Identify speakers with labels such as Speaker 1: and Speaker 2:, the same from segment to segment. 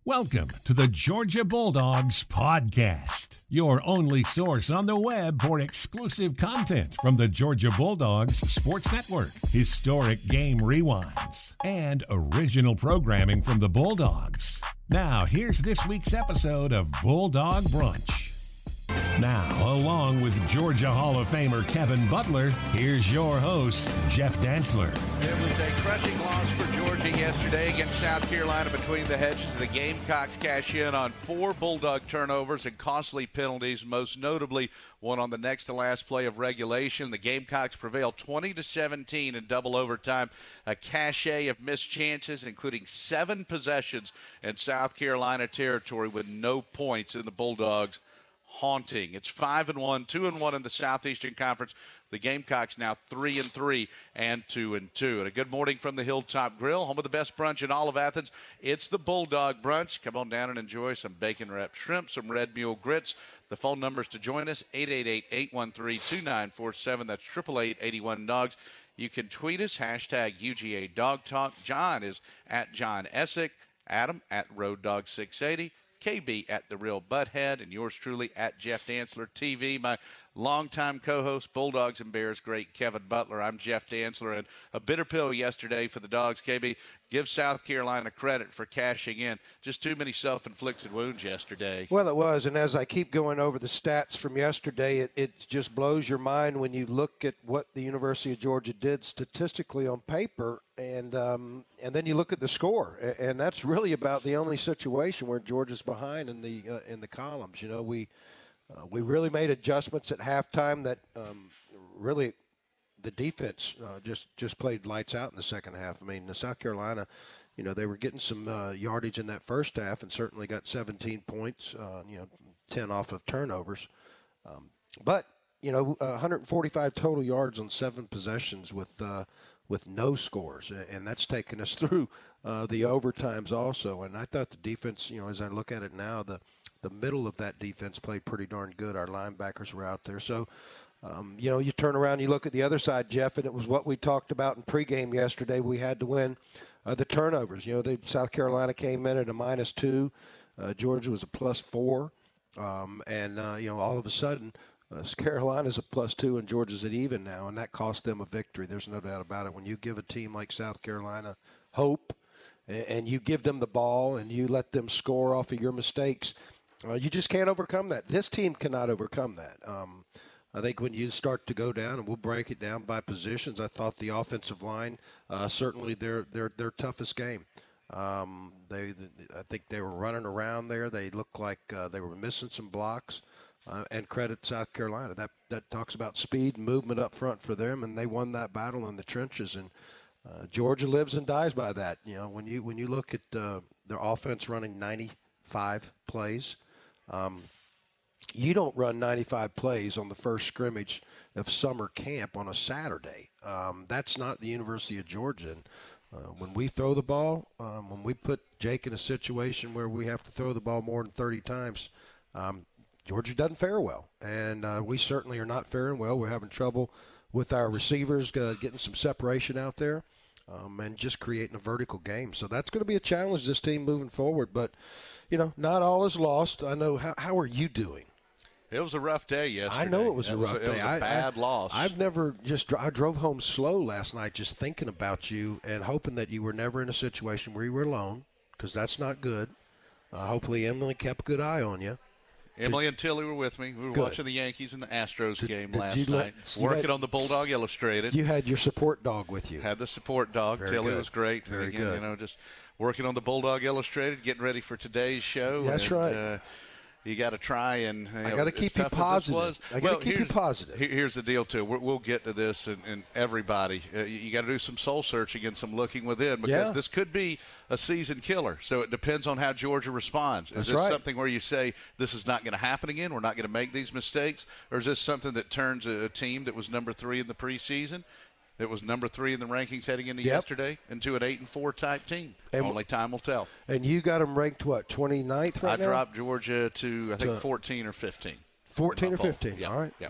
Speaker 1: Welcome to the Georgia Bulldogs podcast, your only source on the web for exclusive content from the Georgia Bulldogs Sports Network, historic game rewinds, and original programming from the Bulldogs. Now, here's this week's episode of Bulldog Brunch. Now, along with Georgia Hall of Famer Kevin Butler, here's your host, Jeff Dantzler.
Speaker 2: It was a crushing loss for Georgia yesterday against South Carolina between the hedges. The Gamecocks cash in on 4 Bulldog turnovers and costly penalties, most notably one on the next to last play of regulation. The Gamecocks prevailed 20-17 in double overtime. A cachet of missed chances, including 7 possessions in South Carolina territory with no points in the Bulldogs. Haunting. It's 5-1, 2-1 in the Southeastern Conference. The Gamecocks now 3-3 and 2-2. And a good morning from the Hilltop Grill, home of the best brunch in all of Athens. It's the Bulldog Brunch. Come on down and enjoy some bacon-wrapped shrimp, some red mule grits. The phone numbers to join us, 888-813-2947. That's 888-81-DOGS. You can tweet us, hashtag UGA Dog Talk. John is at John Essick, Adam at Road Dog 680. KB at The Real Butthead, and yours truly at Jeff Dantzler TV. My longtime co-host, Bulldogs and Bears great Kevin Butler. I'm Jeff Dantzler, and a bitter pill yesterday for the Dogs. KB, give South Carolina credit for cashing in. Just too many self-inflicted wounds yesterday.
Speaker 3: Well, it was, and as I keep going over the stats from yesterday, it just blows your mind when you look at what the University of Georgia did statistically on paper, and then you look at the score, and that's really about the only situation where Georgia's behind in the columns. You know, we really made adjustments at halftime that really the defense just played lights out in the second half. I mean, the South Carolina, you know, they were getting some yardage in that first half and certainly got 17 points, 10 off of turnovers. But, 145 total yards on 7 possessions with no scores, and that's taken us through the overtimes also. And I thought the defense, as I look at it now, the middle of that defense played pretty darn good. Our linebackers were out there. So, you turn around, you look at the other side, Jeff, and it was what we talked about in pregame yesterday. We had to win the turnovers. South Carolina came in at a -2. Georgia was a +4. And all of a sudden, Carolina's a +2 and Georgia's at even now, and that cost them a victory. There's no doubt about it. When you give a team like South Carolina hope and you give them the ball and you let them score off of your mistakes, you just can't overcome that. This team cannot overcome that. I think when you start to go down, and we'll break it down by positions, I thought the offensive line, certainly their toughest game. I think they were running around there. They looked like they were missing some blocks. And credit South Carolina. That talks about speed and movement up front for them, and they won that battle in the trenches. And Georgia lives and dies by that. When you look at their offense running 95 plays, you don't run 95 plays on the first scrimmage of summer camp on a Saturday. That's not the University of Georgia. And when we throw the ball, when we put Jake in a situation where we have to throw the ball more than 30 times, Georgia doesn't fare well, and we certainly are not faring well. We're having trouble with our receivers getting some separation out there and just creating a vertical game. So that's going to be a challenge, this team moving forward. But, not all is lost. I know. How are you doing?
Speaker 2: It was a rough day yesterday.
Speaker 3: I know it was a rough day.
Speaker 2: It was a bad loss.
Speaker 3: I drove home slow last night just thinking about you and hoping that you were never in a situation where you were alone, because that's not good. Hopefully Emily kept a good eye on you.
Speaker 2: Emily and Tilly were with me. We were watching the Yankees and the Astros game last night, working on the Bulldog Illustrated.
Speaker 3: You had your support dog with you.
Speaker 2: Had the support dog.
Speaker 3: Very
Speaker 2: Tilly
Speaker 3: good.
Speaker 2: was great.
Speaker 3: Very
Speaker 2: again,
Speaker 3: good.
Speaker 2: Just working on the Bulldog Illustrated, getting ready for today's show.
Speaker 3: That's right.
Speaker 2: You got to try and
Speaker 3: I got to keep you positive. I got to keep you positive.
Speaker 2: Here's the deal too. We'll get to this, and everybody, you got to do some soul searching and some looking within, because this could be a season killer. So it depends on how Georgia responds. Is this something where you say this is not going to happen again? We're not going to make these mistakes, or is this something that turns a team that was number 3 in the preseason, that was number 3 in the rankings heading into yesterday, into an 8-4 type team? And only time will tell.
Speaker 3: And you got them ranked, 29th right now?
Speaker 2: I dropped Georgia to, I think, 14 or 15.
Speaker 3: 14 or 15.
Speaker 2: Yeah.
Speaker 3: All right.
Speaker 2: Yeah.
Speaker 3: Well,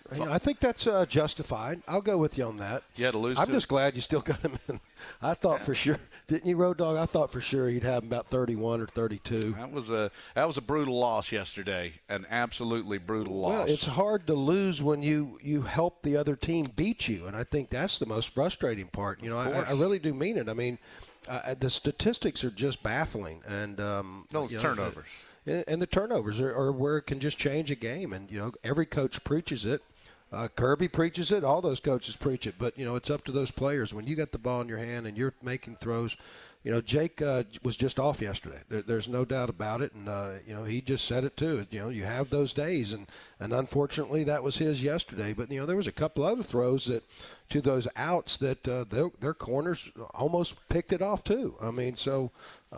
Speaker 3: I think that's justified. I'll go with you on that.
Speaker 2: You had to lose.
Speaker 3: I'm just glad you still got him in. I thought for sure, didn't you, Road Dog? I thought for sure he'd have about 31 or 32.
Speaker 2: That was a brutal loss yesterday, an absolutely brutal loss.
Speaker 3: Well, it's hard to lose when you help the other team beat you, and I think that's the most frustrating part. You know, I really do mean it. I mean, the statistics are just baffling, and
Speaker 2: those turnovers.
Speaker 3: And the turnovers are where it can just change a game. And, you know, every coach preaches it. Kirby preaches it. All those coaches preach it. But, you know, it's up to those players. When you got the ball in your hand and you're making throws, you know, Jake was just off yesterday. There's no doubt about it. And, you know, he just said it too. You know, you have those days. And unfortunately, that was his yesterday. But, you know, there was a couple other throws to those outs that their corners almost picked it off too. I mean, so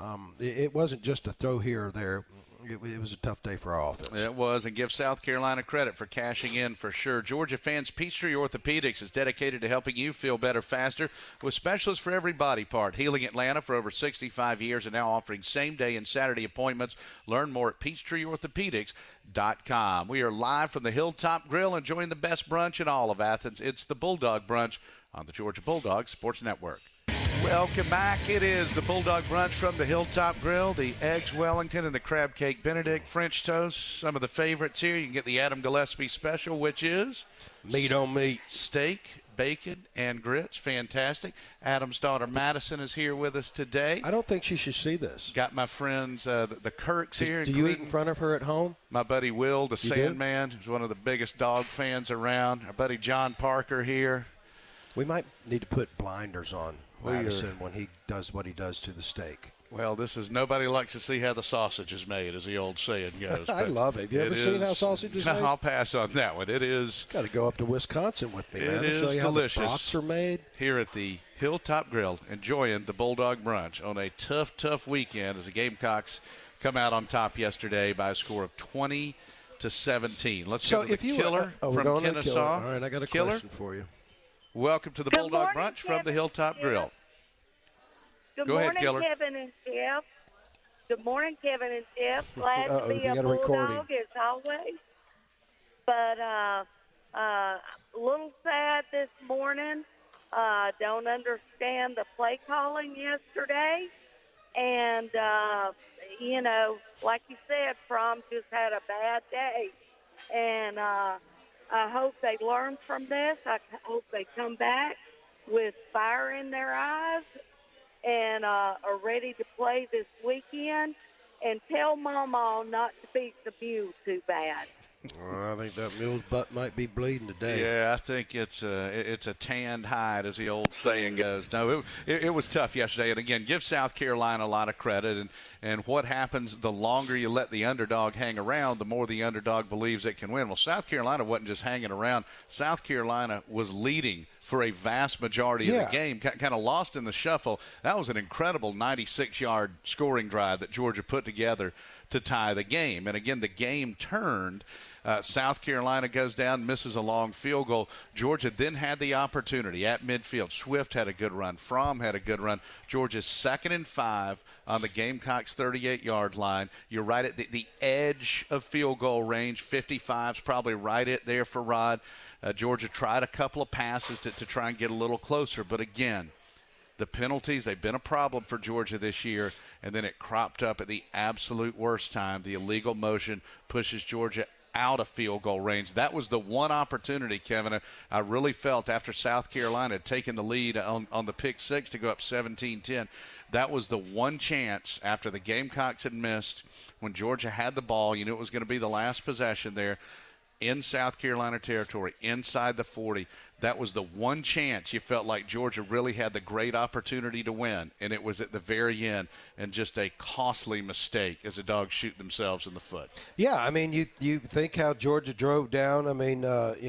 Speaker 3: it wasn't just a throw here or there. It was a tough day for our offense.
Speaker 2: It was, and give South Carolina credit for cashing in for sure. Georgia fans, Peachtree Orthopedics is dedicated to helping you feel better faster with specialists for every body part. Healing Atlanta for over 65 years and now offering same-day and Saturday appointments. Learn more at PeachtreeOrthopedics.com. We are live from the Hilltop Grill, enjoying the best brunch in all of Athens. It's the Bulldog Brunch on the Georgia Bulldogs Sports Network. Welcome back. It is the Bulldog Brunch from the Hilltop Grill. The Eggs Wellington and the Crab Cake Benedict, French toast, some of the favorites here. You can get the Adam Gillespie special, which is
Speaker 3: meat on meat.
Speaker 2: Steak, bacon, and grits. Fantastic. Adam's daughter Madison is here with us today.
Speaker 3: I don't think she should see this.
Speaker 2: Got my friends, the Kirks here.
Speaker 3: Do you eat in front of her at home?
Speaker 2: My buddy Will, the Sandman, who's one of the biggest dog fans around. Our buddy John Parker here.
Speaker 3: We might need to put blinders on Madison when he does what he does to the steak.
Speaker 2: Well, nobody likes to see how the sausage is made, as the old saying goes.
Speaker 3: I love it. Have you ever seen how sausage is made?
Speaker 2: I'll pass on that one. It is.
Speaker 3: Got to go up to Wisconsin with me, man.
Speaker 2: It is
Speaker 3: show you
Speaker 2: delicious.
Speaker 3: How the brats are made.
Speaker 2: Here at the Hilltop Grill, enjoying the Bulldog Brunch on a tough weekend as the Gamecocks come out on top yesterday by a score of 20-17. Let's go to the Killer from Kennesaw.
Speaker 3: All right, I got a question for you.
Speaker 2: Welcome to the Bulldog Brunch from the Hilltop Grill.
Speaker 4: Good
Speaker 2: Go
Speaker 4: morning,
Speaker 2: ahead, Killer.
Speaker 4: Kevin and Jeff. Good morning, Kevin and Jeff. Glad to be a Bulldog as always. But a little sad this morning. Don't understand the play calling yesterday. And, you know, like you said, Fromm just had a bad day. And I hope they learn from this. I hope they come back with fire in their eyes and are ready to play this weekend. And tell Mama not to beat the mule too bad.
Speaker 3: Well, I think that mule's butt might be bleeding today.
Speaker 2: Yeah, I think it's a tanned hide, as the old saying goes. No, it was tough yesterday. And, again, give South Carolina a lot of credit. And what happens, the longer you let the underdog hang around, the more the underdog believes it can win. Well, South Carolina wasn't just hanging around. South Carolina was leading for a vast majority of the game, kind of lost in the shuffle. That was an incredible 96-yard scoring drive that Georgia put together to tie the game. And, again, the game turned. South Carolina goes down, misses a long field goal. Georgia then had the opportunity at midfield. Swift had a good run. Fromm had a good run. Georgia's 2nd and 5 on the Gamecocks' 38-yard line. You're right at the edge of field goal range. 55's probably right at there for Rod. Georgia tried a couple of passes to try and get a little closer. But, again, the penalties, they've been a problem for Georgia this year. And then it cropped up at the absolute worst time. The illegal motion pushes Georgia out of field goal range. That was the one opportunity, Kevin, I really felt after South Carolina had taken the lead on the pick six to go up 17-10. That was the one chance after the Gamecocks had missed when Georgia had the ball. You knew it was going to be the last possession there in South Carolina territory, inside the 40. That was the one chance you felt like Georgia really had the great opportunity to win, and it was at the very end, and just a costly mistake as the Dogs shoot themselves in the foot.
Speaker 3: Yeah, I mean, you think how Georgia drove down. I mean,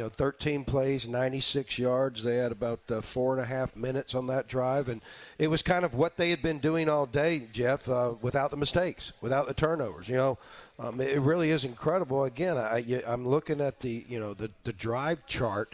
Speaker 3: 13 plays, 96 yards. They had about 4.5 minutes on that drive, and it was kind of what they had been doing all day, Jeff, without the mistakes, without the turnovers. It really is incredible. Again, I'm looking at the drive chart.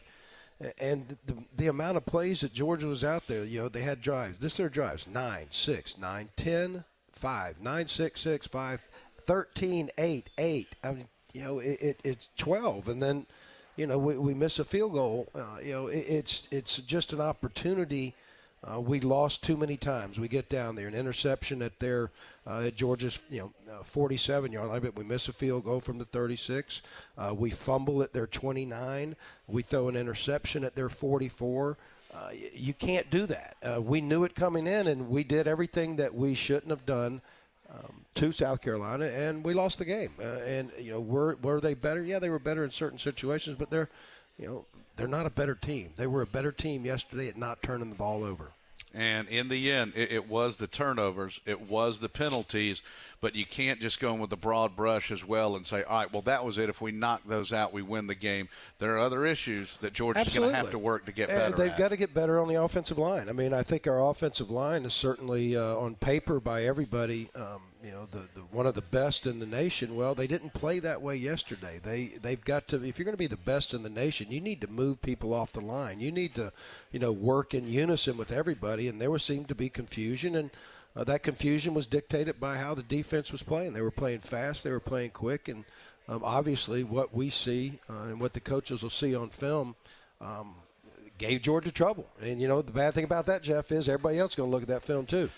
Speaker 3: And the amount of plays that Georgia was out there, they had drives. This is their drives: 9, 6, 9, 10, 5, 9, 6, 6, 5, 13, 8, 8. I mean, it's 12. And then we miss a field goal. It's just an opportunity. We lost too many times. We get down there, an interception at their at Georgia's 47-yard line, but we miss a field goal from the 36. We fumble at their 29. We throw an interception at their 44. You can't do that. We knew it coming in, and we did everything that we shouldn't have done to South Carolina, and we lost the game. Were they better? Yeah, they were better in certain situations, but they're not a better team. They were a better team yesterday at not turning the ball over.
Speaker 2: And in the end, it was the turnovers, it was the penalties, but you can't just go in with a broad brush as well and say, all right, well, that was it. If we knock those out, we win the game. There are other issues that Georgia's going to have to work to get better
Speaker 3: They've got to get better on the offensive line. I mean, I think our offensive line is certainly on paper by everybody, the one of the best in the nation. Well, they didn't play that way yesterday. They've got to, if you're going to be the best in the nation, you need to move people off the line. You need to, work in unison with everybody, and there seemed to be confusion, and that confusion was dictated by how the defense was playing. They were playing fast, they were playing quick, and obviously what we see and what the coaches will see on film gave Georgia trouble. And, the bad thing about that, Jeff, is everybody else is going to look at that film too.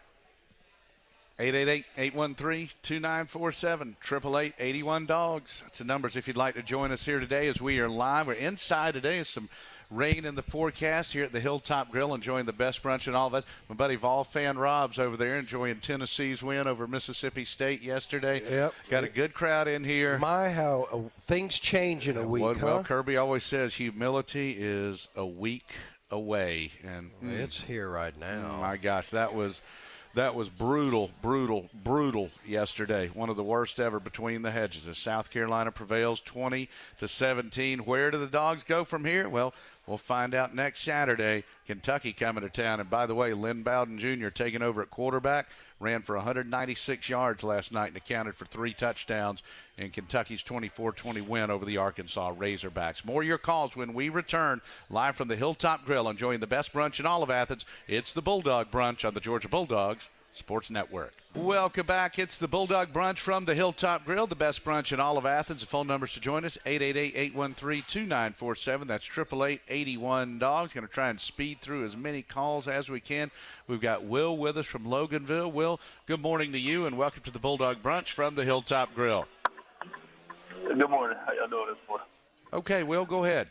Speaker 2: 888-813-2947, 888-81-DOGS. That's the numbers if you'd like to join us here today as we are live. We're inside today. Some rain in the forecast here at the Hilltop Grill, enjoying the best brunch in all of us. My buddy Vol fan Rob's over there enjoying Tennessee's win over Mississippi State yesterday.
Speaker 3: Yep.
Speaker 2: Got a good crowd in here.
Speaker 3: How things change in a week,
Speaker 2: Well, Kirby always says humility is a week away. And
Speaker 3: it's here right now.
Speaker 2: My gosh, that was brutal yesterday. One of the worst ever between the hedges as South Carolina prevails 20-17. Where do the Dogs go from here? Well, we'll find out next Saturday. Kentucky coming to town. And by the way, Lynn Bowden Jr. taking over at quarterback. Ran for 196 yards last night and accounted for 3 touchdowns in Kentucky's 24-20 win over the Arkansas Razorbacks. More of your calls when we return live from the Hilltop Grill, enjoying the best brunch in all of Athens. It's the Bulldog Brunch on the Georgia Bulldogs Sports Network. Welcome back. It's the Bulldog Brunch from the Hilltop Grill, the best brunch in all of Athens. The phone numbers to join us, 888-813-2947. That's 888-81-DOGS. Going to try and speed through as many calls as we can. We've got Will with us from Loganville. Will, good morning to you, and welcome to the Bulldog Brunch from the Hilltop Grill.
Speaker 5: Good morning. How y'all doing this morning?
Speaker 2: Okay, Will, go ahead.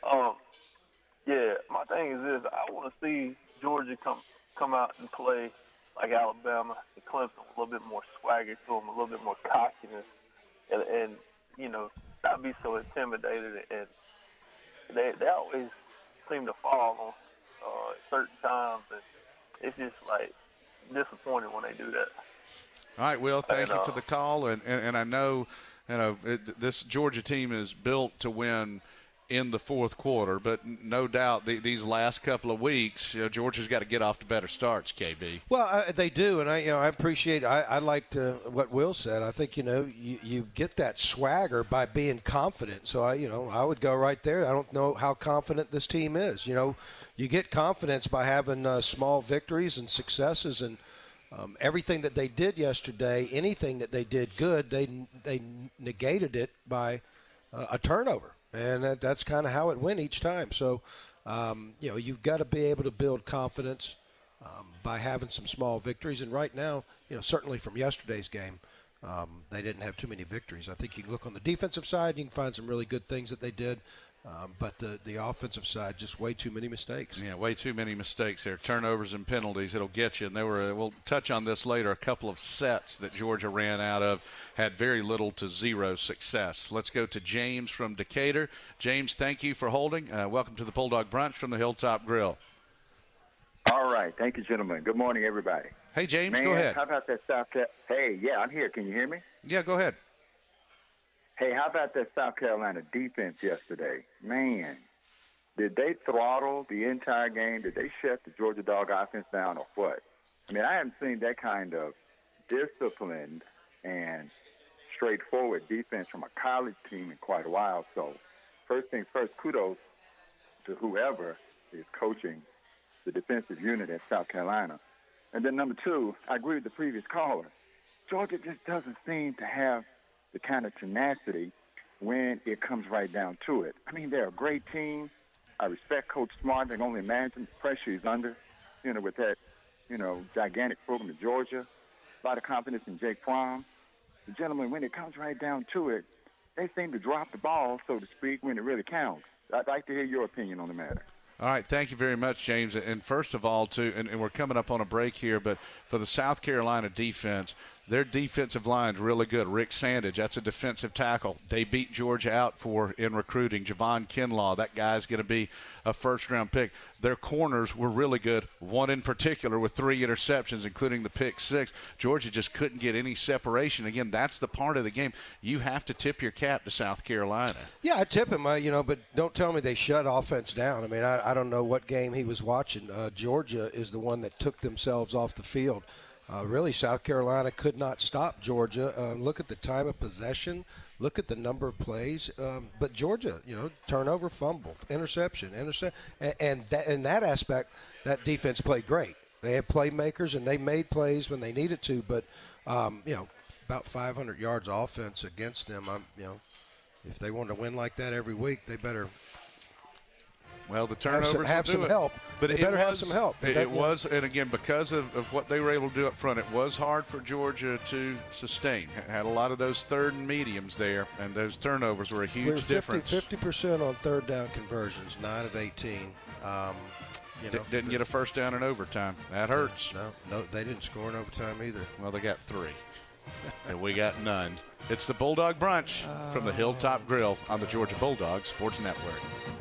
Speaker 5: Yeah, my thing is this. I want to see Georgia come out and play like Alabama and Clemson, a little bit more swagger to them, a little bit more cockiness, and not be so intimidated. And they always seem to fall on certain times, and it's just like disappointing when they do that.
Speaker 2: All right, Will, thank you for the call, and I know this Georgia team is built to win in the fourth quarter, but no doubt these last couple of weeks, Georgia's got to get off to better starts, KB.
Speaker 3: Well, they do, and I appreciate. I liked what Will said. I think you get that swagger by being confident. So I would go right there. I don't know how confident this team is. You get confidence by having small victories and successes, and everything that they did yesterday, anything that they did good, they negated it by a turnover. And that's kind of how it went each time. So, you've got to be able to build confidence by having some small victories. And right now, certainly from yesterday's game, they didn't have too many victories. I think you can look on the defensive side, you can find some really good things that they did. But the offensive side, just way too many mistakes.
Speaker 2: Yeah, way too many mistakes there. Turnovers and penalties, it'll get you. And we'll touch on this later, a couple of sets that Georgia ran out of had very little to zero success. Let's go to James from Decatur. James, thank you for holding. Welcome to the Bulldog Brunch from the Hilltop Grill.
Speaker 6: All right. Thank you, gentlemen. Good morning, everybody.
Speaker 2: Hey, James, go ahead.
Speaker 6: How about that South Carolina? Hey, yeah, I'm here. Can you hear me?
Speaker 2: Yeah, go ahead.
Speaker 6: Hey, how about that South Carolina defense yesterday? Man, did they throttle the entire game? Did they shut the Georgia Dog offense down or what? I mean, I haven't seen that kind of disciplined and straightforward defense from a college team in quite a while. So first things first, kudos to whoever is coaching the defensive unit at South Carolina. And then number two, I agree with the previous caller. Georgia just doesn't seem to have the kind of tenacity when it comes right down to it. I mean, they're a great team. I respect Coach Smart. I can only imagine the pressure he's under, with that, gigantic program in Georgia. A lot of confidence in Jake Fromm. The gentlemen, when it comes right down to it, they seem to drop the ball, so to speak, when it really counts. I'd like to hear your opinion on the matter.
Speaker 2: All right, thank you very much, James. And first of all, and we're coming up on a break here, but for the South Carolina defense, their defensive line's really good. Rick Sandage, that's a defensive tackle. They beat Georgia out in recruiting. Javon Kinlaw, that guy's going to be a first-round pick. Their corners were really good, one in particular with 3 interceptions, including the pick 6. Georgia just couldn't get any separation. Again, that's the part of the game. You have to tip your cap to South Carolina.
Speaker 3: Yeah, I tip him, but don't tell me they shut offense down. I mean, I don't know what game he was watching. Georgia is the one that took themselves off the field. Really, South Carolina could not stop Georgia. Look at the time of possession. Look at the number of plays. But Georgia, turnover, fumble, interception. And in that aspect, that defense played great. They had playmakers, and they made plays when they needed to. But, about 500 yards offense against them, if they want to win like that every week, they better –
Speaker 2: well, the turnovers
Speaker 3: have some help.
Speaker 2: But
Speaker 3: they better have some help.
Speaker 2: It was, and again, because of what they were able to do up front, it was hard for Georgia to sustain. Had a lot of those third and mediums there, and those turnovers were a huge difference.
Speaker 3: 50% on third down conversions, 9 of 18.
Speaker 2: Didn't get a first down in overtime. That hurts.
Speaker 3: No, they didn't score in overtime either.
Speaker 2: Well, they got 3, and we got none. It's the Bulldog Brunch from the Hilltop Grill on the Georgia Bulldogs Sports Network.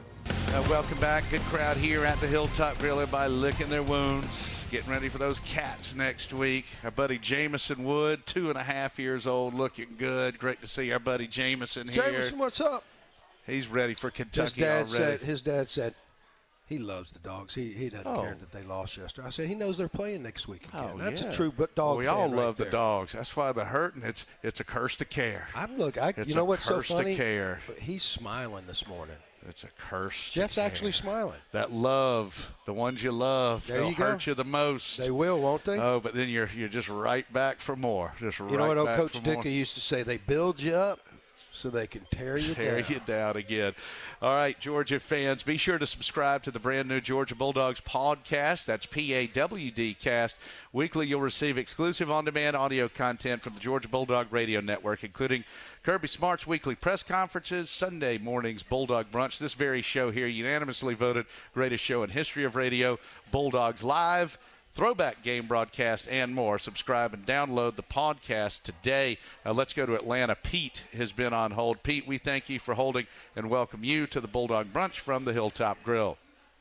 Speaker 2: Welcome back. Good crowd here at the Hilltop Grill. Everybody licking their wounds, getting ready for those Cats next week. Our buddy Jamison Wood, 2.5 years old, looking good. Great to see our buddy Jamison here.
Speaker 3: Jamison, what's up?
Speaker 2: He's ready for Kentucky already.
Speaker 3: His dad said he loves the Dogs. He doesn't care that they lost yesterday. I said he knows they're playing next week again. That's a true dog
Speaker 2: we
Speaker 3: fan
Speaker 2: all
Speaker 3: right
Speaker 2: love
Speaker 3: there.
Speaker 2: The Dogs. That's why they're hurting. It's a curse to care.
Speaker 3: You know what's so funny?
Speaker 2: To care.
Speaker 3: He's smiling this morning.
Speaker 2: It's a curse.
Speaker 3: Jeff's actually smiling.
Speaker 2: That love, the ones you love, they'll hurt you the most.
Speaker 3: They will, won't they?
Speaker 2: Oh, but then you're just right back for more. You
Speaker 3: know what old Coach Dickey used to say? They build you up so they can tear you
Speaker 2: down again. All right, Georgia fans, be sure to subscribe to the brand new Georgia Bulldogs podcast. That's PAWD Cast. Weekly, you'll receive exclusive on-demand audio content from the Georgia Bulldog Radio Network, including Kirby Smart's weekly press conferences, Sunday morning's Bulldog Brunch. This very show here, unanimously voted greatest show in history of radio, Bulldogs Live, throwback game broadcast, and more. Subscribe and download the podcast today. Let's go to Atlanta. Pete has been on hold. Pete, we thank you for holding and welcome you to the Bulldog Brunch from the Hilltop Grill.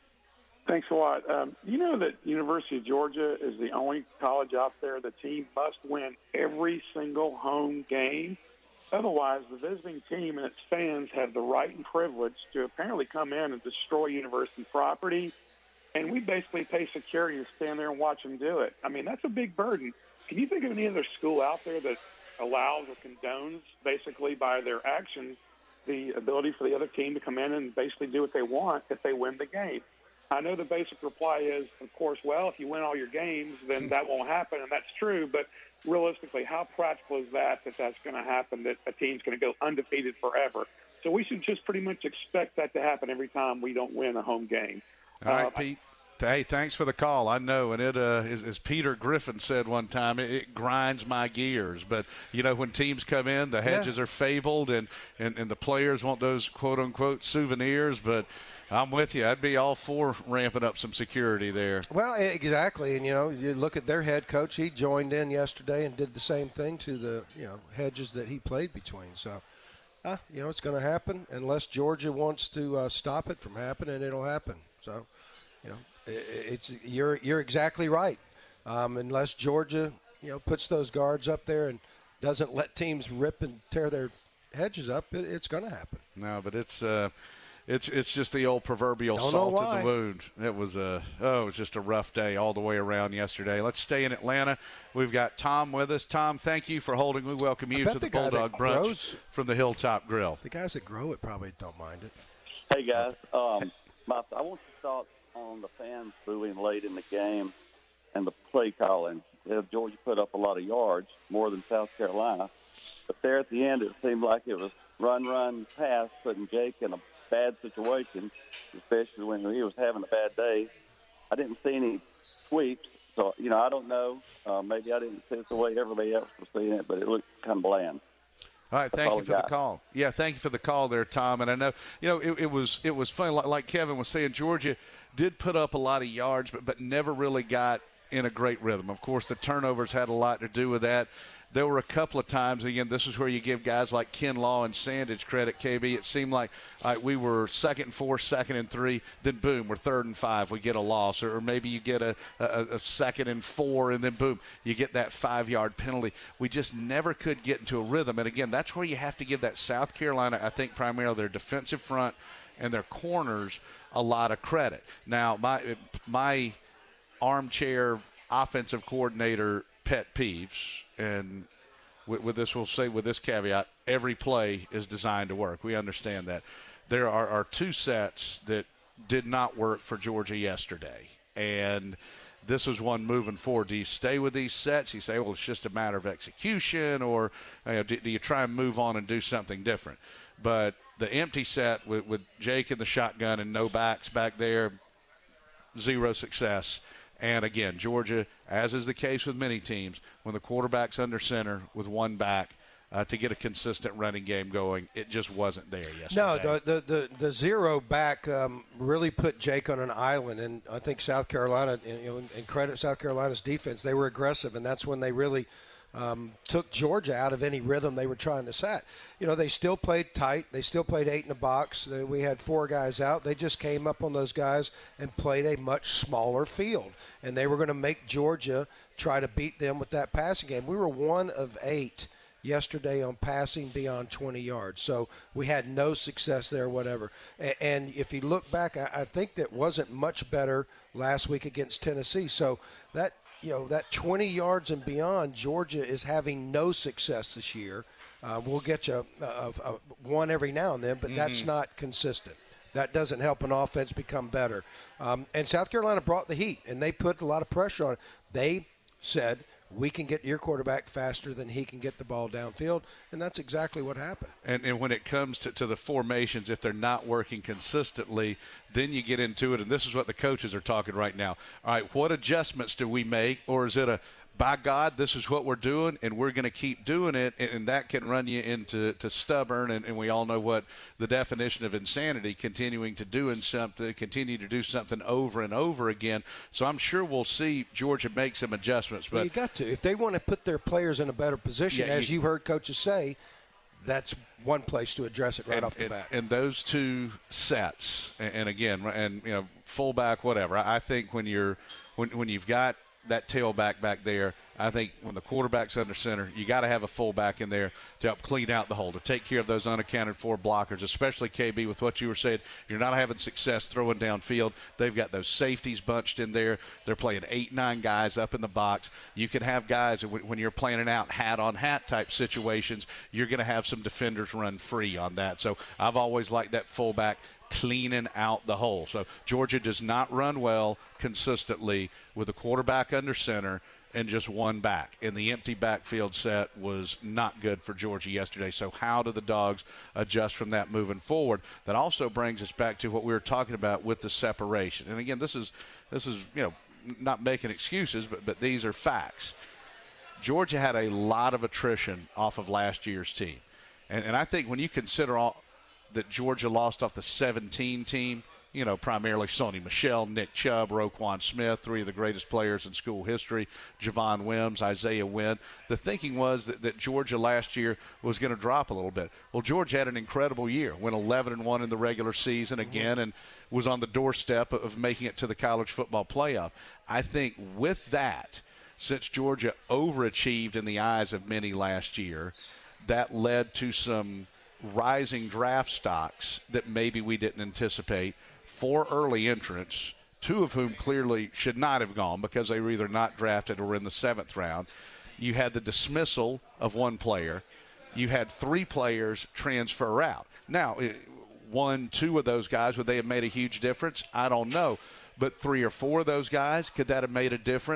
Speaker 7: Thanks a lot. You know that University of Georgia is the only college out there the team must win every single home game. Otherwise, the visiting team and its fans have the right and privilege to apparently come in and destroy university property. And we basically pay security to stand there and watch them do it. I mean, that's a big burden. Can you think of any other school out there that allows or condones, basically by their actions, the ability for the other team to come in and basically do what they want if they win the game? I know the basic reply is, of course, well, if you win all your games, then that won't happen, and that's true. But realistically, how practical is that that's going to happen, that a team's going to go undefeated forever? So we should just pretty much expect that to happen every time we don't win a home game.
Speaker 2: All right, Pete. Hey, thanks for the call. I know, and it as Peter Griffin said one time, it grinds my gears. But, when teams come in, the hedges are fabled, and the players want those quote-unquote souvenirs. But I'm with you. I'd be all for ramping up some security there.
Speaker 3: Well, exactly. And, you look at their head coach. He joined in yesterday and did the same thing to the, hedges that he played between. So, it's going to happen. Unless Georgia wants to stop it from happening, it'll happen. So, you're exactly right. Unless Georgia, puts those guards up there and doesn't let teams rip and tear their hedges up, it's going to happen.
Speaker 2: No, but it's just the old proverbial salt in the wound. It was it was just a rough day all the way around yesterday. Let's stay in Atlanta. We've got Tom with us. Tom, thank you for holding. We welcome you to the Bulldog Brunch from the Hilltop Grill.
Speaker 3: The guys that grow it probably don't mind it.
Speaker 8: Hey, guys. I want your thoughts on the fans booing late in the game and the play calling. Georgia put up a lot of yards, more than South Carolina, But there at the end, it seemed like it was run, pass, putting Jake in a bad situation, especially when he was having a bad day. I didn't see any sweeps, so, I don't know. Maybe I didn't see it the way everybody else was seeing it, but it looked kind of bland.
Speaker 2: All right, thank you for the call. Yeah, thank you for the call there, Tom. And I know, it was funny. Like Kevin was saying, Georgia did put up a lot of yards, but never really got in a great rhythm. Of course, the turnovers had a lot to do with that. There were a couple of times, again, this is where you give guys like Ken Law and Sandage credit, KB. It seemed like we were 2nd and 4, 2nd and 3, then boom, we're 3rd and 5, we get a loss. Or maybe you get a 2nd and 4, and then boom, you get that 5-yard penalty. We just never could get into a rhythm. And again, that's where you have to give that South Carolina, I think primarily their defensive front and their corners, a lot of credit. Now, my armchair offensive coordinator pet peeves, and with this, we'll say with this caveat, every play is designed to work. We understand that. There are 2 sets that did not work for Georgia yesterday, and this was one moving forward. Do you stay with these sets? You say, well, it's just a matter of execution, or do you try and move on and do something different? But the empty set with Jake in the shotgun and no backs back there, 0 success. And, again, Georgia, as is the case with many teams, when the quarterback's under center with 1 back to get a consistent running game going, it just wasn't there yesterday.
Speaker 3: No, the 0 back really put Jake on an island. And I think South Carolina, and credit South Carolina's defense, they were aggressive, and that's when they really took Georgia out of any rhythm they were trying to set. They still played tight. They still played 8 in the box. We had 4 guys out. They just came up on those guys and played a much smaller field. And they were going to make Georgia try to beat them with that passing game. We were 1 of 8 yesterday on passing beyond 20 yards. So we had no success there, whatever. And if you look back, I think that wasn't much better last week against Tennessee. So that 20 yards and beyond, Georgia is having no success this year. We'll get you one every now and then, but that's not consistent. That doesn't help an offense become better. And South Carolina brought the heat, and they put a lot of pressure on it. They said, we can get your quarterback faster than he can get the ball downfield, and that's exactly what happened.
Speaker 2: And when it comes to the formations, if they're not working consistently, then you get into it, and this is what the coaches are talking right now. All right, what adjustments do we make, or is it by God, this is what we're doing, and we're going to keep doing it, and that can run you into stubborn, and we all know what the definition of insanity, continue to do something over and over again. So I'm sure we'll see Georgia make some adjustments. But
Speaker 3: you got to. If they want to put their players in a better position, as you've heard coaches say, that's one place to address it off the bat.
Speaker 2: And those 2 sets, and again, fullback, whatever. I think when you've got that tailback back there, I think when the quarterback's under center, you got to have a fullback in there to help clean out the hole, to take care of those unaccounted for blockers, especially KB with what you were saying. You're not having success throwing downfield. They've got those safeties bunched in there. They're playing 8-9 guys up in the box. You can have guys, when you're planning out hat-on-hat type situations, you're going to have some defenders run free on that. So I've always liked that fullback cleaning out the hole. So Georgia does not run well consistently with a quarterback under center and just 1 back. And the empty backfield set was not good for Georgia yesterday. So how do the Dogs adjust from that moving forward? That also brings us back to what we were talking about with the separation. And again, this is not making excuses, but these are facts. Georgia had a lot of attrition off of last year's team. And I think when you consider that Georgia lost off the 17 team, primarily Sony Michel, Nick Chubb, Roquan Smith, 3 of the greatest players in school history, Javon Wims, Isaiah Wynn. The thinking was that Georgia last year was going to drop a little bit. Well, Georgia had an incredible year, went 11-1 in the regular season again, and was on the doorstep of making it to the college football playoff. I think with that, since Georgia overachieved in the eyes of many last year, that led to some rising draft stocks that maybe we didn't anticipate. 4 early entrants, 2 of whom clearly should not have gone because they were either not drafted or in the 7th round. You had the dismissal of 1 player. You had 3 players transfer out. Now, 1, 2 of those guys, would they have made a huge difference? I don't know. But 3 or 4 of those guys, could that have made a difference?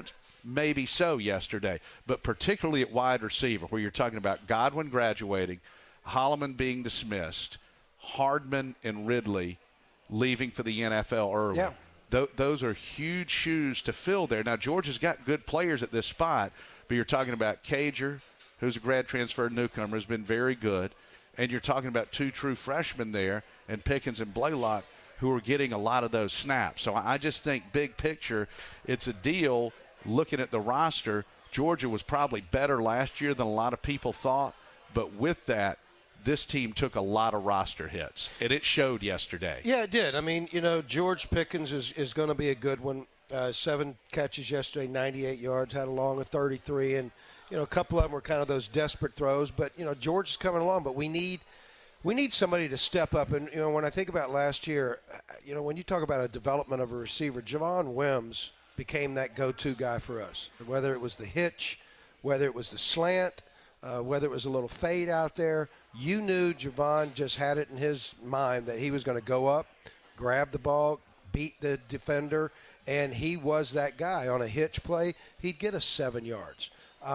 Speaker 2: maybe so yesterday. But particularly at wide receiver, where you're talking about Godwin graduating, Holloman being dismissed, Hardman and Ridley leaving for the NFL early.
Speaker 3: Yeah.
Speaker 2: Those are huge shoes to fill there. Now, Georgia's got good players at this spot, but you're talking about Cager, who's a grad transfer newcomer, has been very good, and you're talking about 2 true freshmen there, and Pickens and Blaylock, who are getting a lot of those snaps. So I just think big picture, it's a deal. Looking at the roster, Georgia was probably better last year than a lot of people thought, but with that, this team took a lot of roster hits, and it showed yesterday.
Speaker 3: Yeah, it did. I mean, George Pickens is going to be a good one. 7 catches yesterday, 98 yards, had a long of 33, and, a couple of them were kind of those desperate throws. But, George is coming along, but we need somebody to step up. And, when I think about last year, when you talk about a development of a receiver, Javon Wims became that go-to guy for us, whether it was the hitch, whether it was the slant, whether it was a little fade out there. You knew Javon just had it in his mind that he was going to go up, grab the ball, beat the defender, and he was that guy. On a hitch play, he'd get us 7 yards.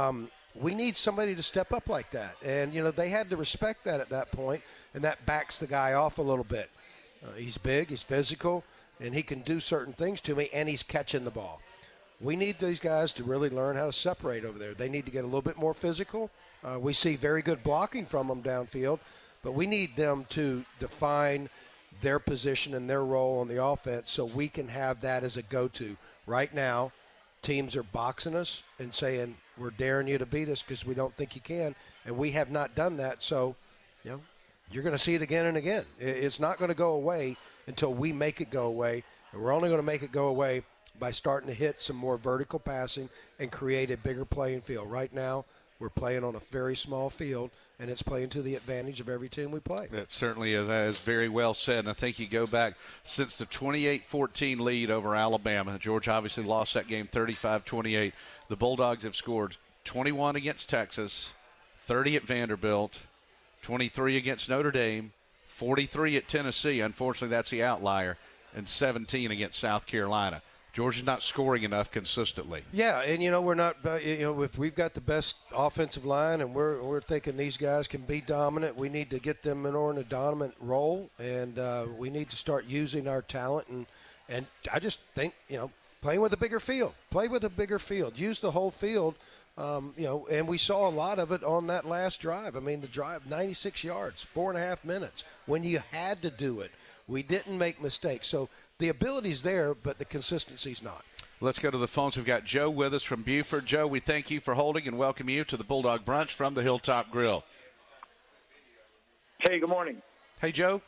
Speaker 3: We need somebody to step up like that. And, they had to respect that at that point, and that backs the guy off a little bit. He's big, he's physical, and he can do certain things to me, and he's catching the ball. We need these guys to really learn how to separate over there. They need to get a little bit more physical. We see very good blocking from them downfield, but we need them to define their position and their role on the offense so we can have that as a go-to. Right now, teams are boxing us and saying, we're daring you to beat us because we don't think you can, and we have not done that. So, you're going to see it again and again. It's not going to go away until we make it go away, and we're only going to make it go away by starting to hit some more vertical passing and create a bigger playing field. Right now, we're playing on a very small field, and it's playing to the advantage of every team we play.
Speaker 2: That certainly is. That is very well said. And I think you go back since the 28-14 lead over Alabama. Georgia obviously lost that game 35-28. The Bulldogs have scored 21 against Texas, 30 at Vanderbilt, 23 against Notre Dame, 43 at Tennessee. Unfortunately, that's the outlier, and 17 against South Carolina. Georgia's not scoring enough consistently.
Speaker 3: Yeah, and we're not. If we've got the best offensive line, and we're thinking these guys can be dominant, we need to get them in a dominant role, and we need to start using our talent. And I just think playing with a bigger field, play with a bigger field, use the whole field. And we saw a lot of it on that last drive. I mean, the drive, 96 yards, 4.5 minutes. When you had to do it, we didn't make mistakes. So the ability's there, but the consistency's not.
Speaker 2: Let's go to the phones. We've got Joe with us from Buford. Joe, we thank you for holding and welcome you to the Bulldog Brunch from the Hilltop Grill.
Speaker 9: Hey, good morning.
Speaker 2: Hey, Joe.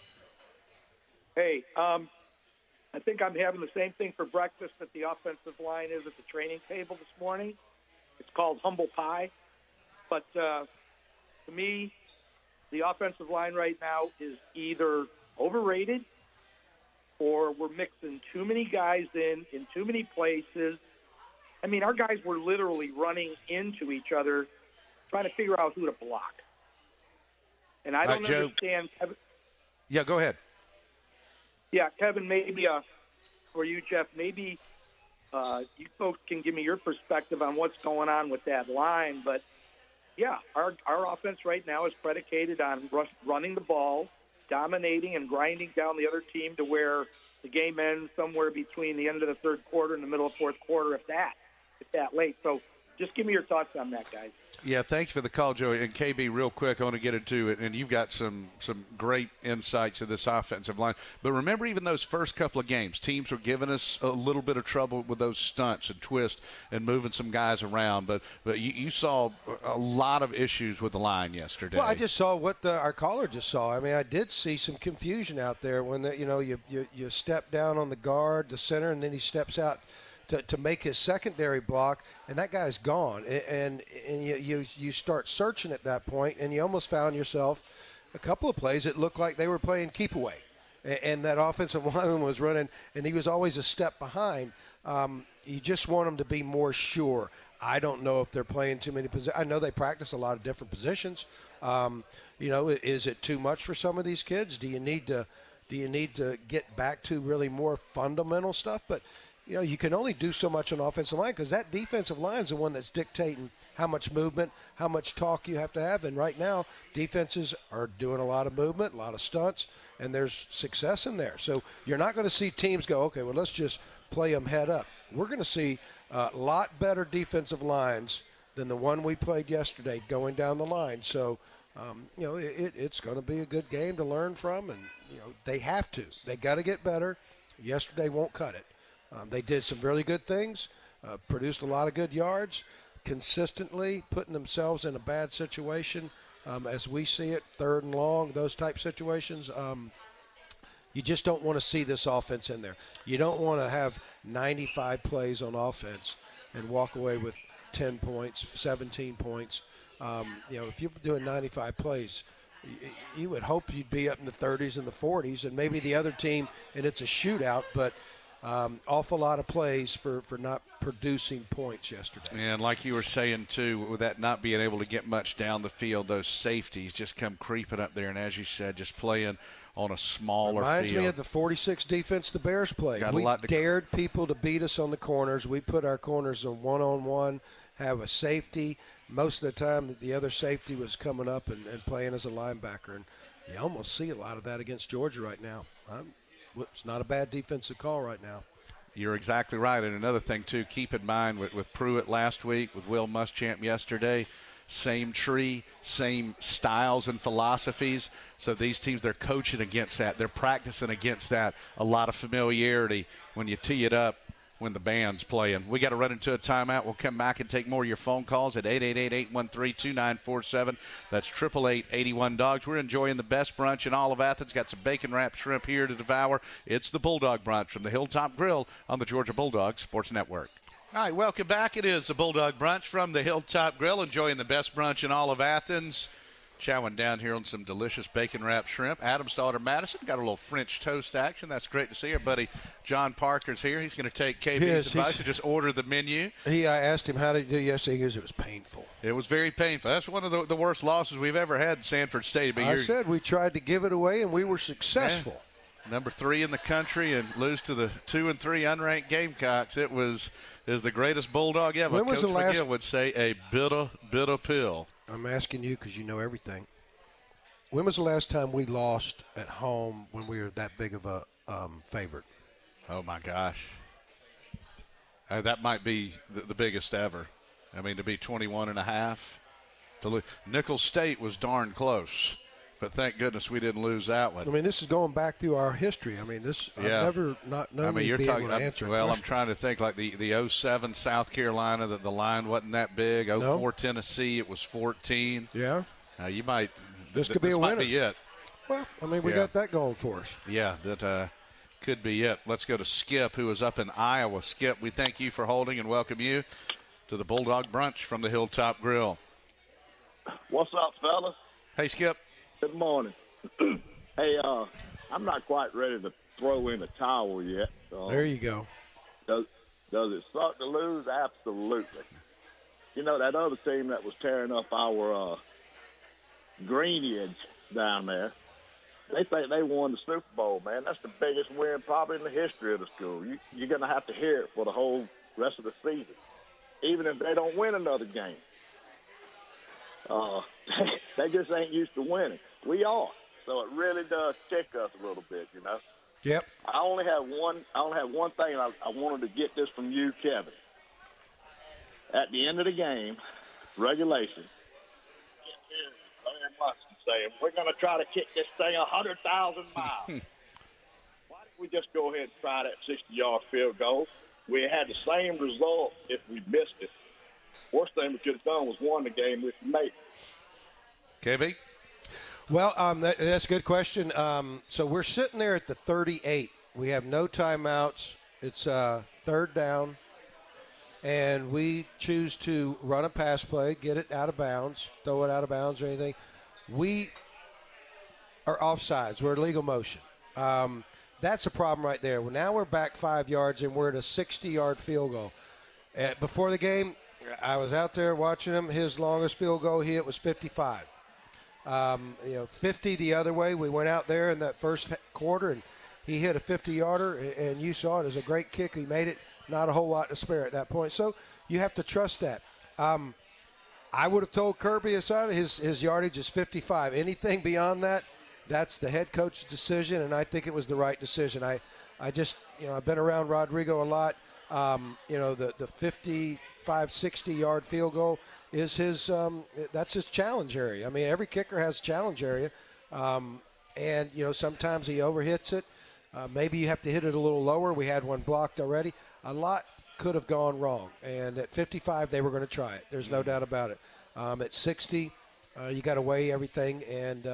Speaker 9: Hey, I think I'm having the same thing for breakfast that the offensive line is at the training table this morning. It's called humble pie. But to me, the offensive line right now is either overrated or we're mixing too many guys in too many places. I mean, our guys were literally running into each other, trying to figure out who to block. And I don't understand. Kevin,
Speaker 2: yeah, go ahead.
Speaker 9: Yeah, Kevin, maybe, or you, Jeff, maybe you folks can give me your perspective on what's going on with that line. But, yeah, our offense right now is predicated on running the ball, dominating and grinding down the other team to where the game ends somewhere between the end of the third quarter and the middle of fourth quarter, if that late. So just give me your thoughts on that, guys.
Speaker 2: Yeah, thank you for the call, Joey. And KB, real quick, I want to get into it. And you've got some great insights to this offensive line. But remember, even those first couple of games, teams were giving us a little bit of trouble with those stunts and twists and moving some guys around. But you saw a lot of issues with the line yesterday.
Speaker 3: Well, I just saw what our caller just saw. I mean, I did see some confusion out there when you step down on the guard, the center, and then he steps out to make his secondary block, and that guy's gone. And you start searching at that point, and you almost found yourself a couple of plays. It looked like they were playing keep away, and that offensive lineman was running, and he was always a step behind. You just want them to be more sure. I don't know if they're playing too many positions. I know they practice a lot of different positions. Is it too much for some of these kids? Do you need to get back to really more fundamental stuff? But you can only do so much on the offensive line because that defensive line is the one that's dictating how much movement, how much talk you have to have. And right now, defenses are doing a lot of movement, a lot of stunts, and there's success in there. So you're not going to see teams go, okay, well, let's just play them head up. We're going to see a lot better defensive lines than the one we played yesterday going down the line. So, it's going to be a good game to learn from, and, they have to. They got to get better. Yesterday won't cut it. They did some really good things, produced a lot of good yards, consistently putting themselves in a bad situation. As we see it, 3rd and long, those type situations, you just don't want to see this offense in there. You don't want to have 95 plays on offense and walk away with 10 points, 17 points. If you're doing 95 plays, you would hope you'd be up in the 30s and the 40s, and maybe the other team, and it's a shootout, but awful lot of plays for not producing points yesterday.
Speaker 2: And like you were saying, too, with that not being able to get much down the field, those safeties just come creeping up there, and as you said, just playing on a smaller
Speaker 3: Reminds
Speaker 2: field.
Speaker 3: me of the 46 defense the Bears played. We dared people to beat us on the corners. We put our corners on one-on-one, have a safety. Most of the time the other safety was coming up and playing as a linebacker. And you almost see a lot of that against Georgia right now. It's not a bad defensive call right now.
Speaker 2: You're exactly right. And another thing, too, keep in mind with Pruitt last week, with Will Muschamp yesterday, same tree, same styles and philosophies. So these teams, they're coaching against that. They're practicing against that. A lot of familiarity when you tee it up when the band's playing. We got to run into a timeout. We'll come back and take more of your phone calls at 888-813-2947. That's 888-81-DOGS. We're enjoying the best brunch in all of Athens. Got some bacon-wrapped shrimp here to devour. It's the Bulldog Brunch from the Hilltop Grill on the Georgia Bulldogs Sports Network. All right, welcome back. It is the Bulldog Brunch from the Hilltop Grill, enjoying the best brunch in all of Athens. Chowing down here on some delicious bacon-wrapped shrimp. Adam's daughter Madison got a little French toast action. That's great to see. Our buddy John Parker's here. He's going to take KB's advice and just order the menu.
Speaker 3: I asked him how to do yesterday. He goes, it was painful.
Speaker 2: It was very painful. That's one of the worst losses we've ever had in Sanford State. But
Speaker 3: I said we tried to give it away, and we were successful.
Speaker 2: Yeah. Number 3 in the country and lose to the 2 and 3 unranked Gamecocks. It is the greatest Bulldog ever.
Speaker 3: When was
Speaker 2: Coach
Speaker 3: the last...
Speaker 2: McGill would say a bitter pill.
Speaker 3: I'm asking you because you know everything. When was the last time we lost at home when we were that big of a favorite?
Speaker 2: Oh, my gosh. That might be the biggest ever. I mean, to be 21.5. Nicholls State was darn close, but thank goodness we didn't lose that one.
Speaker 3: I mean, this is going back through our history. I mean, I've never not known
Speaker 2: you're
Speaker 3: be
Speaker 2: talking,
Speaker 3: able to answer.
Speaker 2: Well, I'm trying to think like the 07 South Carolina, that the line wasn't that big. 04 Tennessee, it was 14.
Speaker 3: Yeah.
Speaker 2: You might –
Speaker 3: This could be a winner.
Speaker 2: Might be it.
Speaker 3: Well, I mean, we got that going for us.
Speaker 2: Yeah, that could be it. Let's go to Skip, who is up in Iowa. Skip, we thank you for holding and welcome you to the Bulldog Brunch from the Hilltop Grill.
Speaker 10: What's up, fellas?
Speaker 2: Hey, Skip.
Speaker 10: Good morning. Hey, I'm not quite ready to throw in a towel yet.
Speaker 3: There you go.
Speaker 10: Does it suck to lose? Absolutely. You know, that other team that was tearing up our greenage down there, they think they won the Super Bowl, man. That's the biggest win probably in the history of the school. You're going to have to hear it for the whole rest of the season, even if they don't win another game. They just ain't used to winning. We are. So it really does tick us a little bit, you know.
Speaker 3: Yep.
Speaker 10: I only have one thing I wanted to get this from you, Kevin. At the end of the game, regulation, saying we're going to try to kick this thing 100,000 miles. Why didn't we just go ahead and try that 60-yard field goal? We had the same result if we missed it. Worst thing we could have done was won the game if we made it.
Speaker 2: KB?
Speaker 3: Well, that's a good question. So we're sitting there at the 38. We have no timeouts. It's 3rd down. And we choose to run a pass play, get it out of bounds, throw it out of bounds or anything. We are offsides. We're illegal motion. That's a problem right there. Well, now we're back 5 yards, and we're at a 60-yard field goal. Before the game, I was out there watching him. His longest field goal he hit was 55. 50 the other way. We went out there in that first quarter, and he hit a 50-yarder, and you saw it. It was a great kick. He made it not a whole lot to spare at that point. So you have to trust that. I would have told Kirby his yardage is 55. Anything beyond that, that's the head coach's decision, and I think it was the right decision. I just, I've been around Rodrigo a lot. The 55, 60-yard field goal is that's his challenge area. I mean, every kicker has a challenge area. And sometimes he overhits it. Maybe you have to hit it a little lower. We had one blocked already. A lot could have gone wrong. And at 55, they were going to try it. There's no doubt about it. At 60, you got to weigh everything, and